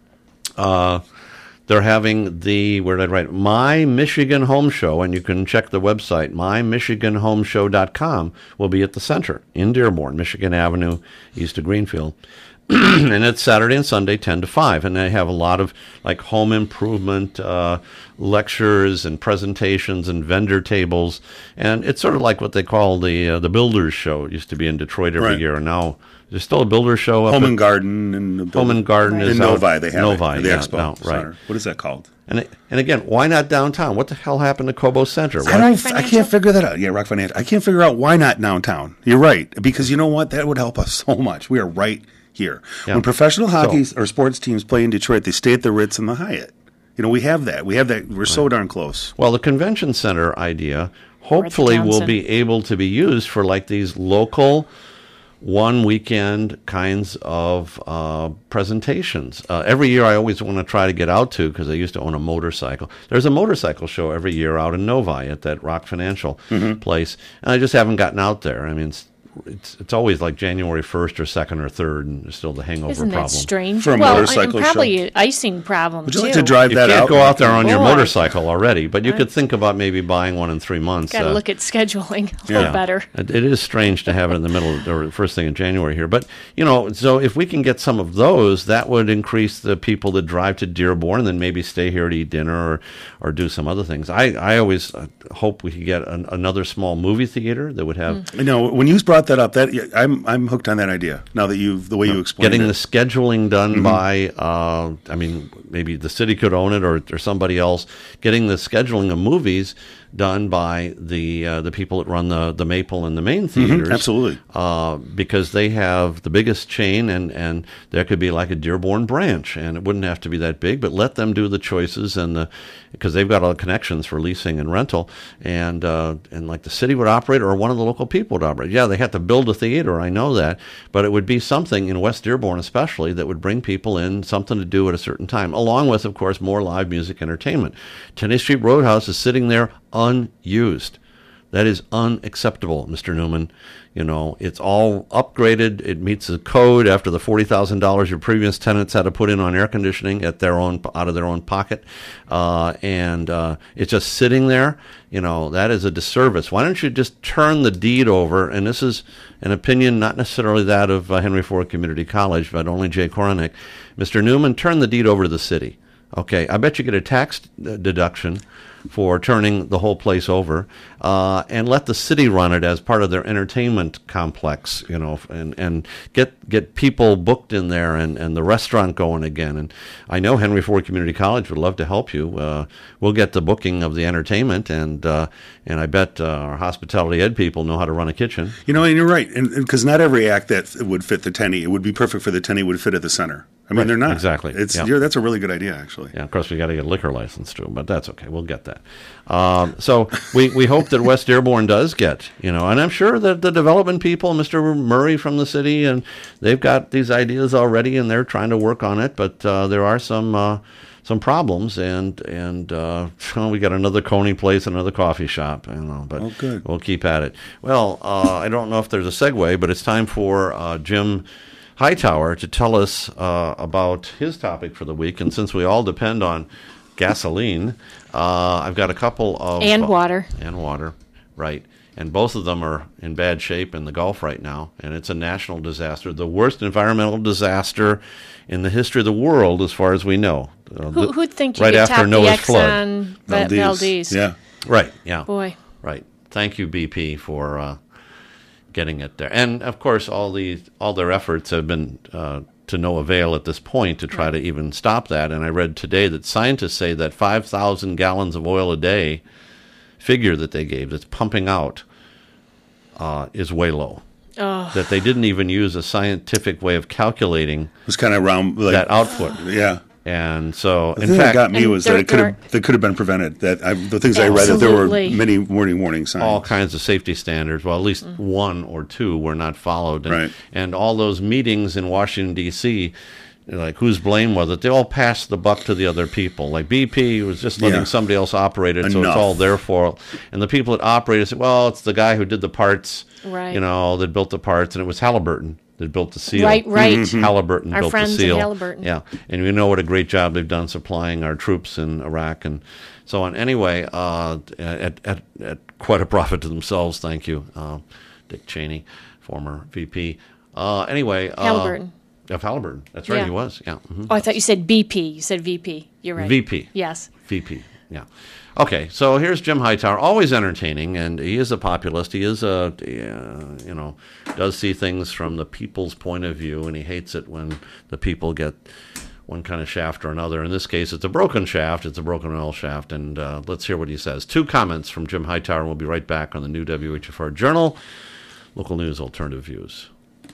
uh, they're having the where did I write My Michigan Home Show, and you can check the website my michigan home show dot com. Will be at the center in Dearborn, Michigan Avenue, east of Greenfield. And it's Saturday and Sunday, ten to five, and they have a lot of like home improvement uh, lectures and presentations and vendor tables, and it's sort of like what they call the uh, the Builders Show. It used to be in Detroit every Right. year, and now there's still a Builders Show up Home at- and Garden and the Home and Garden Right. is in out- Novi. They have Novi, it, the yeah, expo no, right. center. What is that called? And and again, why not downtown? What the hell happened to Cobo Center? I Why- don't. I Financial? can't figure that out. Yeah, Rock Financial. I can't figure out why not downtown. You're right, because you know what? That would help us so much. We are right here. Yeah. When professional hockey So- or sports teams play in Detroit, they stay at the Ritz and the Hyatt. You know, we have that. We have that. We're so darn close. Well, the convention center idea hopefully town will center. be able to be used for like these local one weekend kinds of uh, presentations. Uh, every year I always want to try to get out to, because I used to own a motorcycle. There's a motorcycle show every year out in Novi at that Rock Financial Mm-hmm. place, and I just haven't gotten out there. I mean, it's it's, it's always like January first or second or third, and there's still the hangover Isn't that problem. strange? For a well, motorcycle and probably show. an icing problem Would you too. like to drive You that can't out? go out there on your Boy. motorcycle already, but you could think about maybe buying one in three months. Got to uh, look at scheduling a little better. It, it is strange to have it in the middle of, or first thing in January here. But, you know, so if we can get some of those, that would increase the people that drive to Dearborn and then maybe stay here to eat dinner or, or do some other things. I, I always uh, hope we could get an, another small movie theater that would have. You know, when you brought brought that up. That I'm I'm hooked on that idea now that you've the way you explained Getting it. the scheduling done mm-hmm. by, uh, I mean, maybe the city could own it or, or somebody else. Getting the scheduling of movies done by the uh, the people that run the, the Maple and the Main theaters. Mm-hmm, absolutely. Uh, because they have the biggest chain, and, and there could be like a Dearborn branch, and it wouldn't have to be that big, but let them do the choices, and the because they've got all the connections for leasing and rental, and uh, and like the city would operate, or one of the local people would operate. Yeah, they have to build a theater, I know that, but it would be something in West Dearborn especially that would bring people in, something to do at a certain time, along with, of course, more live music entertainment. Tenny Street Roadhouse is sitting there unused. That is unacceptable, Mister Newman. You know, it's all upgraded. It meets the code after the forty thousand dollars your previous tenants had to put in on air conditioning at their own out of their own pocket, uh, and uh, it's just sitting there. You know, that is a disservice. Why don't you just turn the deed over? And this is an opinion, not necessarily that of uh, Henry Ford Community College, but only Jay Koronick. Mister Newman, turn the deed over to the city. Okay, I bet you get a tax deduction for turning the whole place over, uh, and let the city run it as part of their entertainment complex, you know, and, and get get people booked in there, and, and the restaurant going again. And I know Henry Ford Community College would love to help you. Uh, we'll get the booking of the entertainment, and uh, and I bet uh, our hospitality ed people know how to run a kitchen. You know, and you're right, and because not every act that would fit the Tenny, it would be perfect for the Tenny, would fit at the center. I mean, right, they're not. Exactly. It's yeah. you're, that's a really good idea, actually. Yeah, of course, we got to get a liquor license too, but that's okay. We'll get that. Um, so we, we hope that West Dearborn does get, you know, and I'm sure that the development people, Mister Murray from the city, and they've got these ideas already, and they're trying to work on it. But uh, there are some uh, some problems, and and uh, well, we got another Coney place, another coffee shop, you know. But oh, good. We'll keep at it. Well, uh, I don't know if there's a segue, but it's time for uh, Jim Hightower to tell us uh, about his topic for the week. And since we all depend on gasoline, uh, I've got a couple of... And water. Uh, and water, right. And both of them are in bad shape in the Gulf right now. And it's a national disaster, the worst environmental disaster in the history of the world as far as we know. Uh, Who, who'd think you right could after top Noah's the flood. Exxon Valdez. Valdez? Yeah. Right, yeah. Boy. Right. Thank you, B P, for... Uh, getting it there. And, of course, all the all their efforts have been uh, to no avail at this point to try to even stop that. And I read today that scientists say that five thousand gallons of oil a day figure that they gave that's pumping out uh, is way low. Oh. That they didn't even use a scientific way of calculating it was kind of around like, that output. Yeah. And so, the in thing fact, that got me was that it could there, have that could have been prevented. That I, the things absolutely. I read that there were many warning warning signs, all kinds of safety standards. Well, at least mm. one or two were not followed, and, right. and all those meetings in Washington D C, like whose blame was it? They all passed the buck to the other people. Like B P was just letting yeah. somebody else operate it, Enough. so it's all their fault. And the people that operated said, "Well, it's the guy who did the parts, right. you know, that built the parts, and it was Halliburton." That built the seal. Right, right. Mm-hmm. Halliburton our built friends the seal. at Halliburton. Yeah, and we know what a great job they've done supplying our troops in Iraq and so on. Anyway, uh, at, at, at quite a profit to themselves, thank you, uh, Dick Cheney, former V P. Uh, anyway. Uh, Halliburton. Of Halliburton. That's right, yeah. he was, yeah. Mm-hmm. Oh, I thought you said B P. You said V P. You're right. V P. Yes. V P, yeah. Okay, so here's Jim Hightower, always entertaining, and he is a populist. He is a, uh, you know, does see things from the people's point of view, and he hates it when the people get one kind of shaft or another. In this case, it's a broken shaft. It's a broken oil shaft, and uh, let's hear what he says. Two comments from Jim Hightower, and we'll be right back on the new W H F R Journal, Local News, Alternative Views.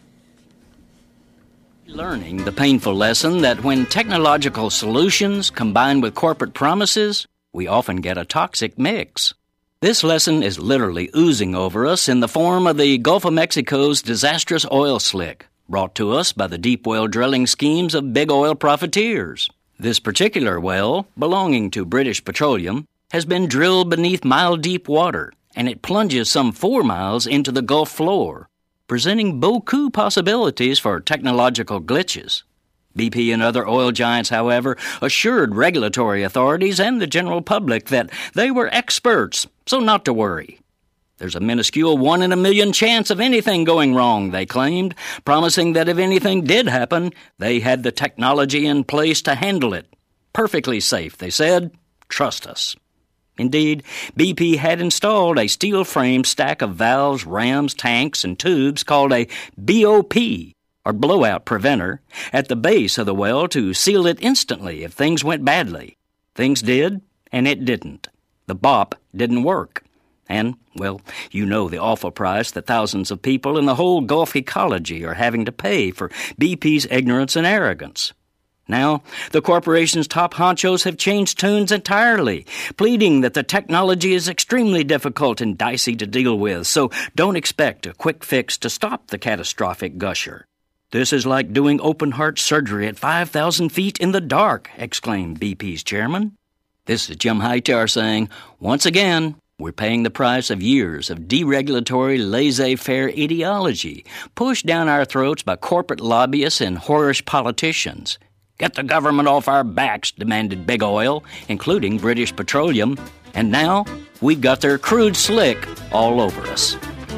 Learning the painful lesson that when technological solutions combine with corporate promises, we often get a toxic mix. This lesson is literally oozing over us in the form of the Gulf of Mexico's disastrous oil slick, brought to us by the deep well drilling schemes of big oil profiteers. This particular well, belonging to British Petroleum, has been drilled beneath mile-deep water, and it plunges some four miles into the Gulf floor, presenting beaucoup possibilities for technological glitches. B P and other oil giants, however, assured regulatory authorities and the general public that they were experts, so not to worry. There's a minuscule one in a million chance of anything going wrong, they claimed, promising that if anything did happen, they had the technology in place to handle it. Perfectly safe, they said. Trust us. Indeed, B P had installed a steel-framed stack of valves, rams, tanks, and tubes called a B O P, or blowout preventer, at the base of the well to seal it instantly if things went badly. Things did, and it didn't. The B O P didn't work. And, well, you know the awful price that thousands of people in the whole Gulf ecology are having to pay for B P's ignorance and arrogance. Now, the corporation's top honchos have changed tunes entirely, pleading that the technology is extremely difficult and dicey to deal with, so don't expect a quick fix to stop the catastrophic gusher. This is like doing open-heart surgery at five thousand feet in the dark, exclaimed B P's chairman. This is Jim Hightower saying, once again, we're paying the price of years of deregulatory, laissez-faire ideology pushed down our throats by corporate lobbyists and whorish politicians. Get the government off our backs, demanded Big Oil, including British Petroleum. And now, we've got their crude slick all over us.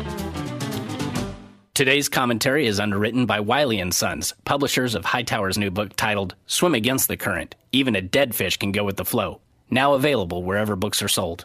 Today's commentary is underwritten by Wiley and Sons, publishers of Hightower's new book titled Swim Against the Current. Even a dead fish can go with the flow. Now available wherever books are sold.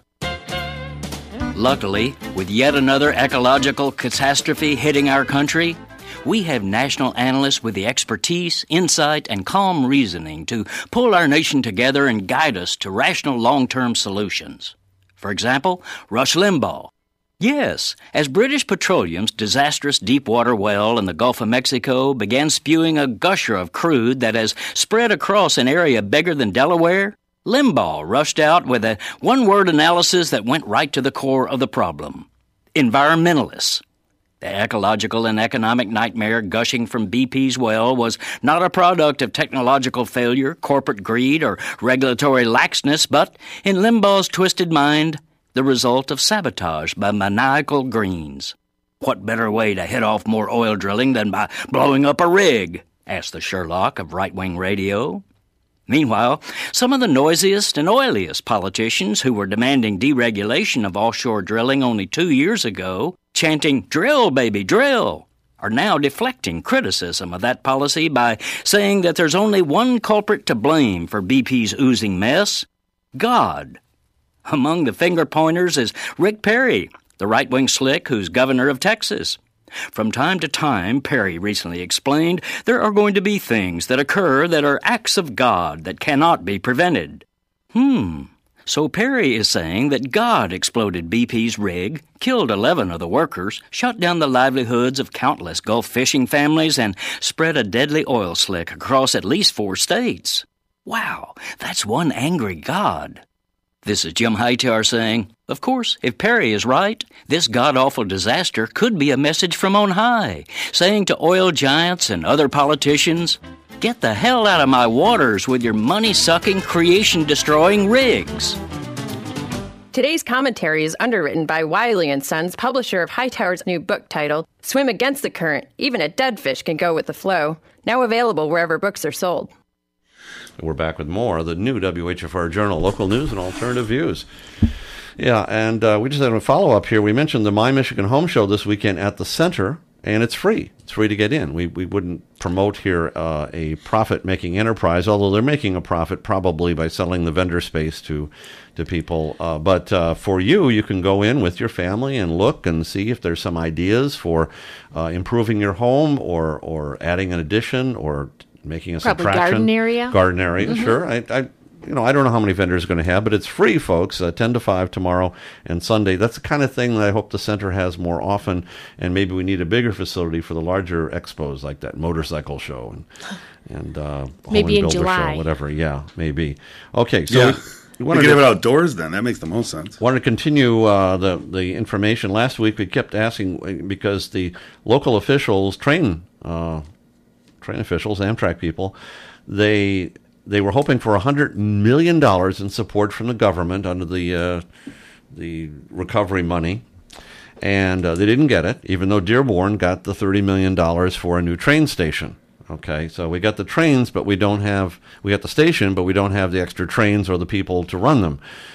Luckily, with yet another ecological catastrophe hitting our country, we have national analysts with the expertise, insight, and calm reasoning to pull our nation together and guide us to rational long-term solutions. For example, Rush Limbaugh. Yes, as British Petroleum's disastrous deepwater well in the Gulf of Mexico began spewing a gusher of crude that has spread across an area bigger than Delaware, Limbaugh rushed out with a one-word analysis that went right to the core of the problem. Environmentalists. The ecological and economic nightmare gushing from B P's well was not a product of technological failure, corporate greed, or regulatory laxness, but, in Limbaugh's twisted mind, the result of sabotage by maniacal greens. What better way to hit off more oil drilling than by blowing up a rig? Asked the Sherlock of right-wing radio. Meanwhile, some of the noisiest and oiliest politicians who were demanding deregulation of offshore drilling only two years ago, chanting, "Drill, baby, drill," are now deflecting criticism of that policy by saying that there's only one culprit to blame for B P's oozing mess: God. Among the finger-pointers is Rick Perry, the right-wing slick who's governor of Texas. From time to time, Perry recently explained, there are going to be things that occur that are acts of God that cannot be prevented. Hmm. So Perry is saying that God exploded B P's rig, killed eleven of the workers, shut down the livelihoods of countless Gulf fishing families, and spread a deadly oil slick across at least four states. Wow, that's one angry God. This is Jim Hightower saying, of course, if Perry is right, this god-awful disaster could be a message from on high, saying to oil giants and other politicians, get the hell out of my waters with your money-sucking, creation-destroying rigs. Today's commentary is underwritten by Wiley and Sons, publisher of Hightower's new book titled Swim Against the Current. Even a dead fish can go with the flow. Now available wherever books are sold. We're back with more of the new W H F R Journal, local news and alternative views. Yeah, and uh, we just had a follow-up here. We mentioned the My Michigan Home Show this weekend at the Center, and it's free. It's free to get in. We we wouldn't promote here uh, a profit-making enterprise, although they're making a profit probably by selling the vendor space to to people. Uh, but uh, for you, you can go in with your family and look and see if there's some ideas for uh, improving your home or, or adding an addition or making a Probably subtraction. garden area. Garden area, Mm-hmm. sure. I, I, you know, I don't know how many vendors are going to have, but it's free, folks. Uh, Ten to five tomorrow and Sunday. That's the kind of thing that I hope the center has more often. And maybe we need a bigger facility for the larger expos, like that motorcycle show and and uh, Maybe Home in and Builder July. show, whatever. Yeah, maybe. Okay, so Yeah. we, we You wanted can to have it outdoors then. That makes the most sense. wanted to continue uh, the the information. Last week we kept asking because the local officials, train uh, train officials, Amtrak people, they they were hoping for a hundred million dollars in support from the government under the uh, the recovery money, and uh, they didn't get it. Even though Dearborn got the thirty million dollars for a new train station. Okay, so we got the trains, but we don't have we got the station, but we don't have the extra trains or the people to run them.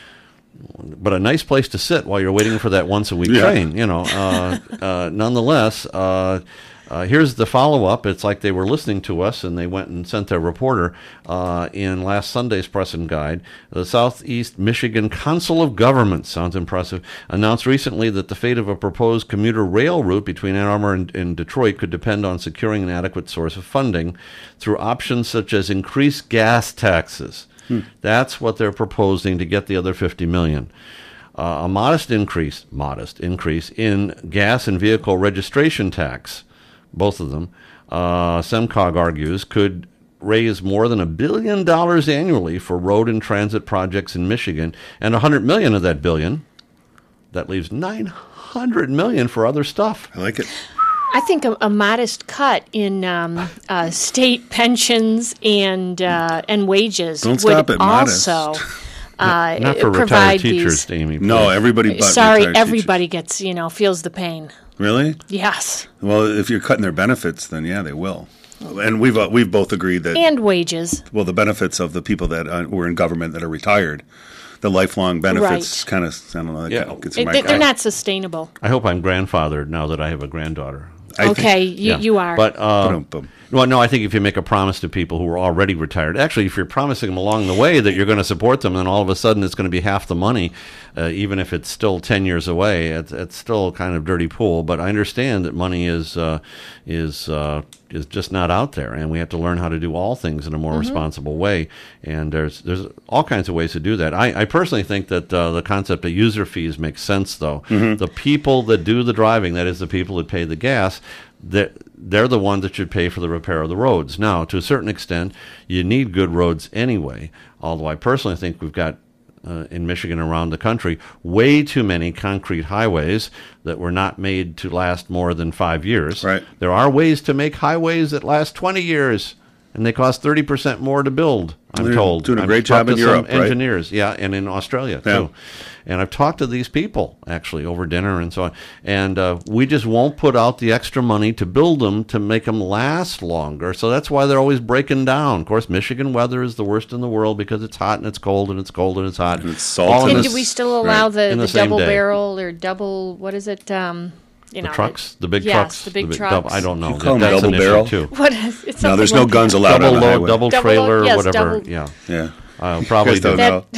but a nice place to sit while you're waiting for that once a week Yeah. train. You know, uh, uh, nonetheless. Uh, Uh, here's the follow-up. It's like they were listening to us, and they went and sent their reporter uh, in last Sunday's Press and Guide. The Southeast Michigan Council of Governments, sounds impressive, announced recently that the fate of a proposed commuter rail route between Ann Arbor and, and Detroit could depend on securing an adequate source of funding through options such as increased gas taxes. Hmm. That's what they're proposing to get the other fifty million dollars. Uh, a modest increase, modest increase in gas and vehicle registration tax, both of them, uh, SEMCOG argues, could raise more than a billion dollars annually for road and transit projects in Michigan, and one hundred million of that billion, that leaves nine hundred million for other stuff. I like it. I think a, a modest cut in um, uh, state pensions and uh, and wages Don't would stop at modest. also uh, Not for provide retired teachers, these. Amy. No, please. everybody but Sorry, retired everybody teachers. gets you know feels the pain. Really? Yes, Well, if you're cutting their benefits, then yeah, they will. And we've uh, we've both agreed that and wages. well, the benefits of the people that uh, were in government that are retired, the lifelong benefits, Right. kind of I don't know. That Yeah. kind of gets They, in my they- they're eye. not sustainable. I hope I'm grandfathered now that I have a granddaughter. I think- Okay, you, Yeah. you are. But, uh, Boom, boom. well, no, I think if you make a promise to people who are already retired, actually, if you're promising them along the way that you're going to support them, then all of a sudden it's going to be half the money, uh, even if it's still ten years away. It's, it's still kind of dirty pool. But I understand that money is uh, is uh, is just not out there, and we have to learn how to do all things in a more responsible way. And there's there's all kinds of ways to do that. I, I personally think that uh, the concept of user fees makes sense, though. The people that do the driving, that is, the people that pay the gas, that they're the ones that should pay for the repair of the roads. Now, to a certain extent, you need good roads anyway, although I personally think we've got, uh, in Michigan around the country, way too many concrete highways that were not made to last more than five years. Right. There are ways to make highways that last twenty years, and they cost thirty percent more to build, I'm They're told. doing a I've great talked job in to some Europe, right? engineers, yeah, and in Australia, Yeah. too. And I've talked to these people, actually, over dinner and so on. And uh, we just won't put out the extra money to build them to make them last longer. So that's why they're always breaking down. Of course, Michigan weather is the worst in the world because it's hot and it's cold and it's cold and it's hot. And it's salt All in and and this- do we still allow right. the, In the, the same double day. barrel or double, what is it? Um, you the know, trucks, the big yes, trucks. the big big trucks. dub- I don't know. You call them That's double an issue, barrel? too. What is, it's No, there's something no like guns that. allowed Double on the load, highway. double Double trailer, load, yes, whatever. double- Yeah. Yeah. Uh, probably You guys don't do. know.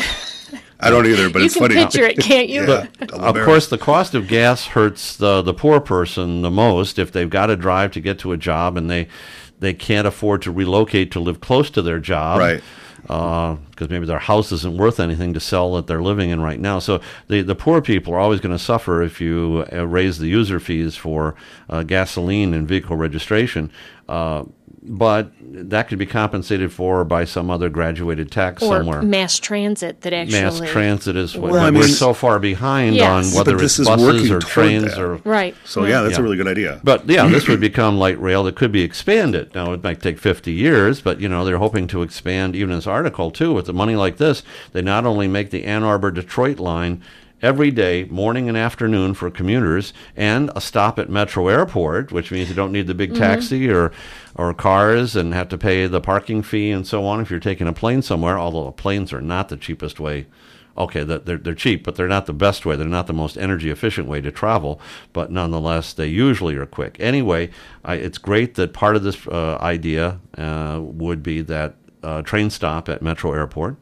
I don't either, but You it's can funny. picture it, can't you? Yeah, double Of barrel. course, the cost of gas hurts the the poor person the most if they've got to drive to get to a job and they they can't afford to relocate to live close to their job. Right. Because maybe their house isn't worth anything to sell that they're living in right now. So the, the poor people are always going to suffer if you uh, raise the user fees for uh, gasoline and vehicle registration. Uh, but that could be compensated for by some other graduated tax Or somewhere. mass transit that actually. Mass transit is what Well, I we're mean- so far behind Yes. on whether But this it's is buses working or toward trains that. or Right. So yeah, that's Yeah. a really good idea. but yeah, this would become light rail that could be expanded. Now, it might take fifty years, but, you know, they're hoping to expand even this article, too. With the money like this, they not only make the Ann Arbor-Detroit line every day, morning and afternoon for commuters, and a stop at Metro Airport, which means you don't need the big taxi or, or cars and have to pay the parking fee and so on if you're taking a plane somewhere, although planes are not the cheapest way. Okay, that they're, they're cheap, but they're not the best way. They're not the most energy-efficient way to travel, but nonetheless, they usually are quick. Anyway, I, it's great that part of this uh, idea uh, would be that uh, train stop at Metro Airport,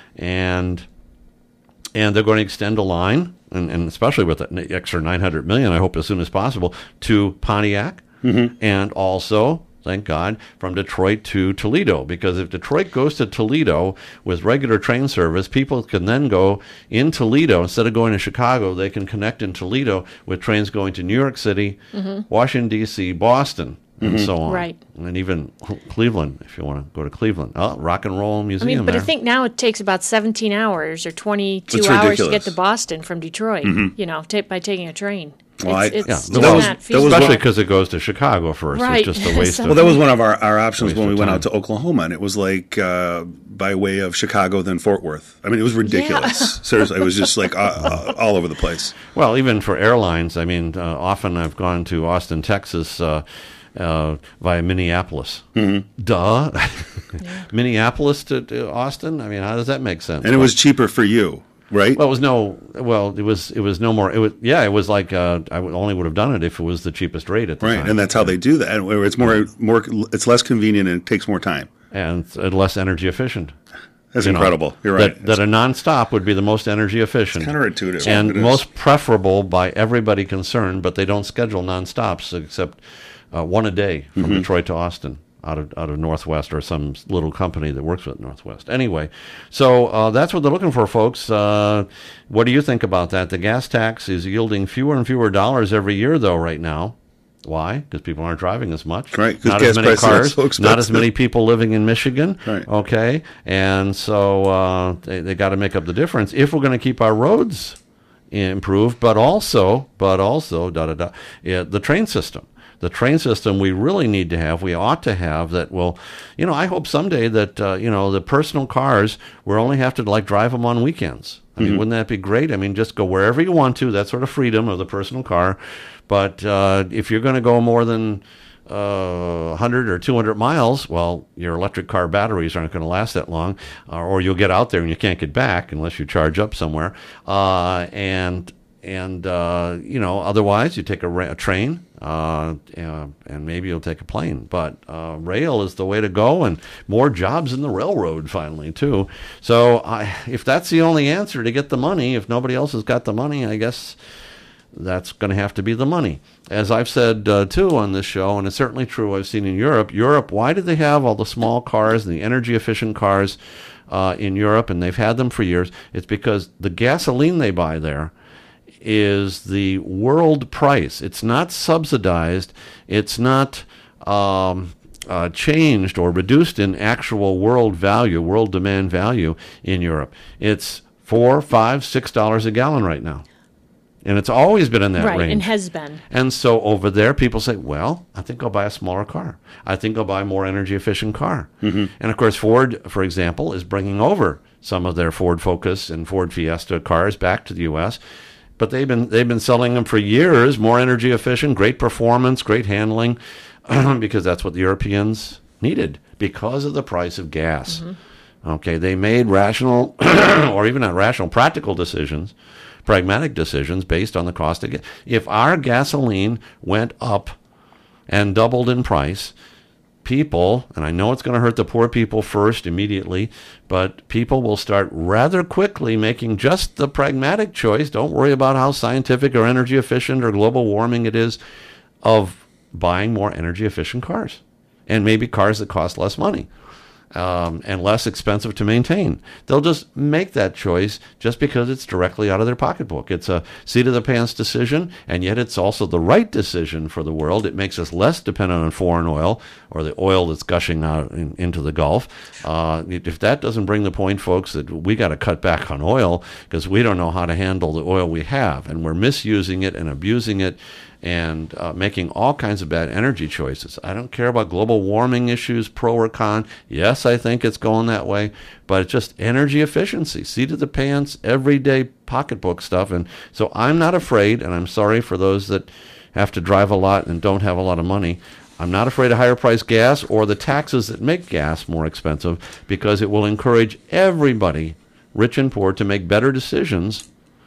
and and they're going to extend a line, and, and especially with the extra nine hundred million dollars, I hope as soon as possible, to Pontiac, and also, thank God, from Detroit to Toledo. Because if Detroit goes to Toledo with regular train service, people can then go in Toledo. Instead of going to Chicago, they can connect in Toledo with trains going to New York City, Washington, D C, Boston, and so on. Right. And even Cleveland, if you want to go to Cleveland. Oh, Rock and Roll I Museum mean, but there. I think now it takes about seventeen hours or twenty-two It's hours to ridiculous. get to Boston from Detroit, you know, ta- by taking a train. Well, I- it's, yeah, it's that just was- not that feasible. was Especially because it goes to Chicago first. Right. It's just a waste So- of Well, that was one of our, our options Waste when we of went time. out to Oklahoma, and it was like uh, by way of Chicago, then Fort Worth. I mean, it was ridiculous. Seriously, it was just like uh, uh, all over the place. Well, even for airlines, I mean, uh, often I've gone to Austin, Texas uh, uh, via Minneapolis. Mm-hmm. Duh. Minneapolis to, to Austin? I mean, how does that make sense? And it was cheaper for you. Right. Well, it was no. Well, it was. It was no more. It was. Yeah, it was like uh, I would only would have done it if it was the cheapest rate at the right, time. and that's how they do that. Where it's more, more, it's less convenient and it takes more time. And uh, less energy efficient. That's You know, incredible. You're right. That, that a nonstop would be the most energy efficient. It's counterintuitive. And It is. most preferable by everybody concerned, but they don't schedule nonstops except uh, one a day from Mm-hmm. Detroit to Austin out of out of Northwest or some little company that works with Northwest. Anyway, so uh, that's what they're looking for, folks. Uh, what do you think about that? The gas tax is yielding fewer and fewer dollars every year, though, right now. Why? Because people aren't driving as much. Right, 'cause Not gas as many prices are cars. so Not as expensive. many people living in Michigan. Right. Okay. And so uh, they, they got to make up the difference if we're going to keep our roads improved, but also, but also, da da da, yeah, the train system. The train system we really need to have, we ought to have that will, you know, I hope someday that, uh, you know, the personal cars, we'll only have to, like, drive them on weekends. I mean, wouldn't that be great? I mean, just go wherever you want to. That sort of freedom of the personal car. But uh, if you're going to go more than uh, one hundred or two hundred miles, well, your electric car batteries aren't going to last that long, uh, or you'll get out there and you can't get back unless you charge up somewhere. Uh, and and uh, you know, otherwise you take a, ra- a train, uh, uh, and maybe you'll take a plane. But uh, rail is the way to go, and more jobs in the railroad finally too. So I, if that's the only answer to get the money, if nobody else has got the money, I guess that's going to have to be the money. As I've said, uh, too, on this show, and it's certainly true I've seen in Europe, Europe, why do they have all the small cars and the energy-efficient cars uh, in Europe, and they've had them for years? It's because the gasoline they buy there is the world price. It's not subsidized. It's not um, uh, changed or reduced in actual world value, world demand value in Europe. It's four, five, six dollars a gallon right now. And it's always been in that Right, range. and has been. And so over there, people say, well, I think I'll buy a smaller car. I think I'll buy a more energy-efficient car. Mm-hmm. And, of course, Ford, for example, is bringing over some of their Ford Focus and Ford Fiesta cars back to the U S, but they've been they've been selling them for years, more energy-efficient, great performance, great handling, because that's what the Europeans needed because of the price of gas. Mm-hmm. Okay, they made rational, or even not rational, practical decisions, pragmatic decisions based on the cost of gas. If our gasoline went up and doubled in price, people, and I know it's going to hurt the poor people first immediately, but people will start rather quickly making just the pragmatic choice, don't worry about how scientific or energy efficient or global warming it is, of buying more energy efficient cars. And maybe cars that cost less money. Um, and less expensive to maintain. They'll just make that choice just because it's directly out of their pocketbook. It's a seat-of-the-pants decision, and yet it's also the right decision for the world. It makes us less dependent on foreign oil or the oil that's gushing out in, into the Gulf. Uh, if that doesn't bring the point, folks, that we got to cut back on oil because we don't know how to handle the oil we have, and we're misusing it and abusing it and uh, making all kinds of bad energy choices. I don't care about global warming issues, pro or con. Yes, I think it's going that way, but it's just energy efficiency, seat of the pants, everyday pocketbook stuff. And so I'm not afraid, and I'm sorry for those that have to drive a lot and don't have a lot of money. I'm not afraid of higher priced gas or the taxes that make gas more expensive, because it will encourage everybody, rich and poor, to make better decisions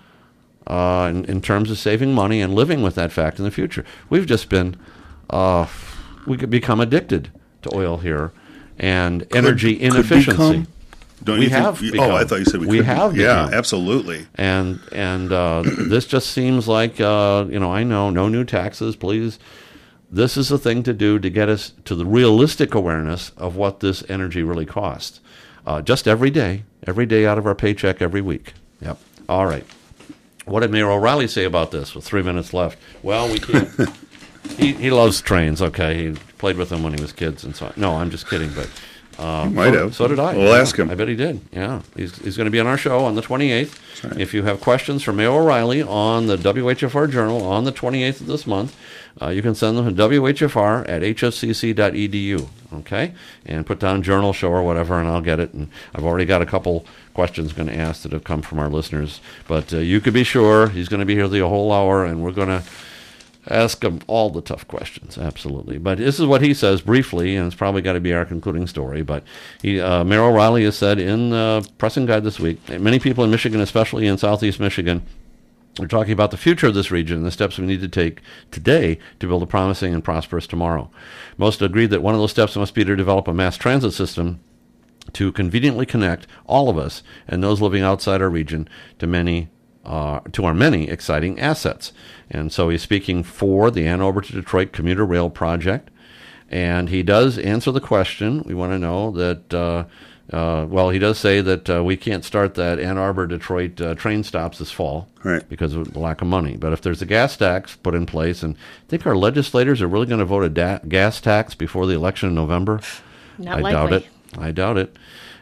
Uh, in, in terms of saving money and living with that fact in the future. We've just been, uh, we could become addicted to oil here and energy Could- could inefficiency. become? Don't we you think- have oh, become. I thought you said we, We could. have Yeah, become. absolutely. And and uh, this just seems like, uh, you know, I know, no new taxes, please. This is the thing to do to get us to the realistic awareness of what this energy really costs. Uh, just every day, every day out of our paycheck every week. Yep. All right. What did Mayor O'Reilly say about this with three minutes left? Well, we can't. he, he loves trains, okay? He played with them when he was kids and so on. No, I'm just kidding, but uh, He might so, have. so did I. We'll Yeah, ask him. I bet he did, yeah. He's, he's going to be on our show on the twenty-eighth. Right. If you have questions for Mayor O'Reilly on the W H F R Journal on the twenty-eighth of this month, uh, you can send them to W H F R at H F C C dot E D U, okay? And put down Journal Show or whatever, and I'll get it. And I've already got a couple questions going to ask that have come from our listeners. But uh, you could be sure he's going to be here the whole hour, and we're going to Ask him all the tough questions, absolutely. But this is what he says briefly, and it's probably got to be our concluding story. But he, uh, Mayor O'Reilly has said in the Press and Guide this week, many people in Michigan, especially in southeast Michigan, are talking about the future of this region and the steps we need to take today to build a promising and prosperous tomorrow. Most agreed that one of those steps must be to develop a mass transit system to conveniently connect all of us and those living outside our region to many Uh, to our many exciting assets. And so he's speaking for the Ann Arbor to Detroit commuter rail project. And he does answer the question. We want to know that, uh, uh, well, he does say that uh, we can't start that Ann Arbor Detroit uh, train stops this fall right. because of the lack of money. But if there's a gas tax put in place, and I think our legislators are really going to vote a da- gas tax before the election in November. Not I likely. doubt it. I doubt it.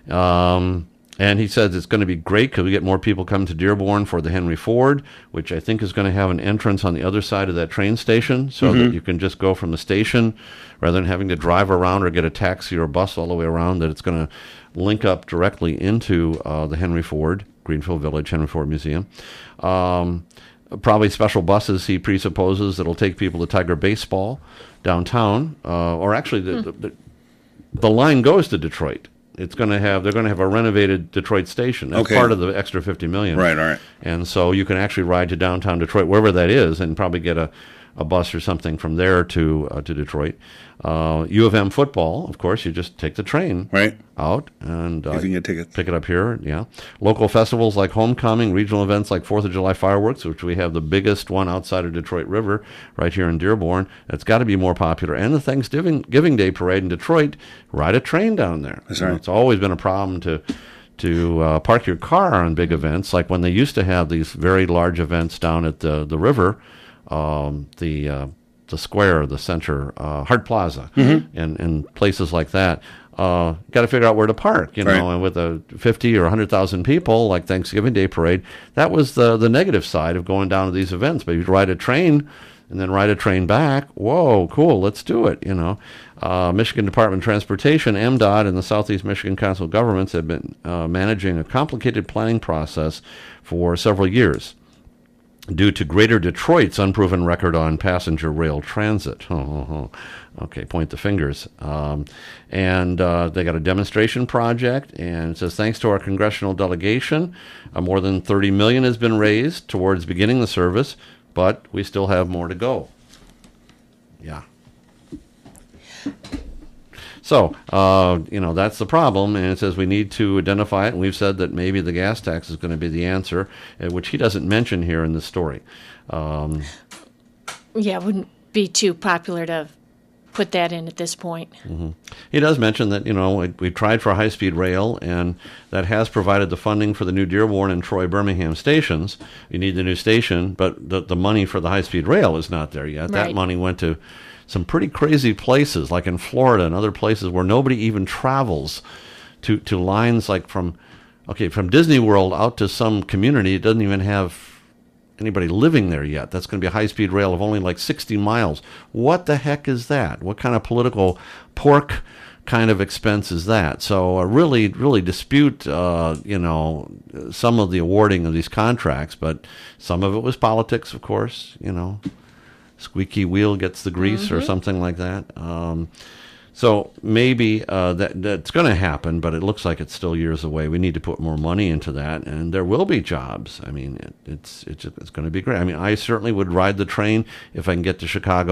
Um, And he says it's going to be great because we get more people coming to Dearborn for the Henry Ford, which I think is going to have an entrance on the other side of that train station so mm-hmm. that you can just go from the station rather than having to drive around or get a taxi or a bus all the way around, that it's going to link up directly into uh, the Henry Ford, Greenfield Village, Henry Ford Museum. Um, probably special buses, he presupposes, that will take people to Tiger Baseball downtown, uh, or actually the, mm. the, the, the line goes to Detroit. It's going to have they're going to have a renovated Detroit station. That's okay. part of the extra fifty million dollars. Right, all right. And so you can actually ride to downtown Detroit, wherever that is, and probably get a, a bus or something from there to uh, to Detroit. Uh, U of M football, of course, you just take the train right out and uh, you can get tickets. Pick it up here. Yeah, local festivals like homecoming, regional events like Fourth of July fireworks, which we have the biggest one outside of Detroit River, right here in Dearborn. It's got to be more popular. And the Thanksgiving Giving Day parade in Detroit. Ride a train down there. That's you know, right. It's always been a problem to to uh, park your car on big events, like when they used to have these very large events down at the the river, um, the uh, the square, the center, uh, Hart Plaza, mm-hmm. and, and places like that. Uh, got to figure out where to park, you know, right. and with a fifty or one hundred thousand people, like Thanksgiving Day parade, that was the, the negative side of going down to these events. But you'd ride a train and then ride a train back. Whoa, cool, let's do it, you know. Uh, Michigan Department of Transportation, M D O T, and the Southeast Michigan Council of Governments have been uh, managing a complicated planning process for several years due to Greater Detroit's unproven record on passenger rail transit. Oh, oh, oh. Okay, point the fingers. Um, and uh, they got a demonstration project, and it says, thanks to our congressional delegation, uh, more than thirty million dollars has been raised towards beginning the service, but we still have more to go. Yeah. So, uh, you know, that's the problem, and it says we need to identify it, and we've said that maybe the gas tax is going to be the answer, uh, which he doesn't mention here in this story. Um, yeah, it wouldn't be too popular to put that in at this point. Mm-hmm. He does mention that, you know, we, we tried for high-speed rail, and that has provided the funding for the new Dearborn and Troy Birmingham stations. You need the new station, but the, the money for the high-speed rail is not there yet. Right. That money went to some pretty crazy places, like in Florida and other places where nobody even travels to, to lines like from, okay, from Disney World out to some community. It doesn't even have anybody living there yet. That's going to be a high-speed rail of only like sixty miles. What the heck is that? What kind of political pork kind of expense is that? So I really, really dispute, uh, you know, some of the awarding of these contracts, but some of it was politics, of course, you know. Squeaky wheel gets the grease, mm-hmm. or something like that. Um, so maybe uh, that that's going to happen, but it looks like it's still years away. We need to put more money into that, and there will be jobs. I mean, it, it's it's it's going to be great. I mean, I certainly would ride the train if I can get to Chicago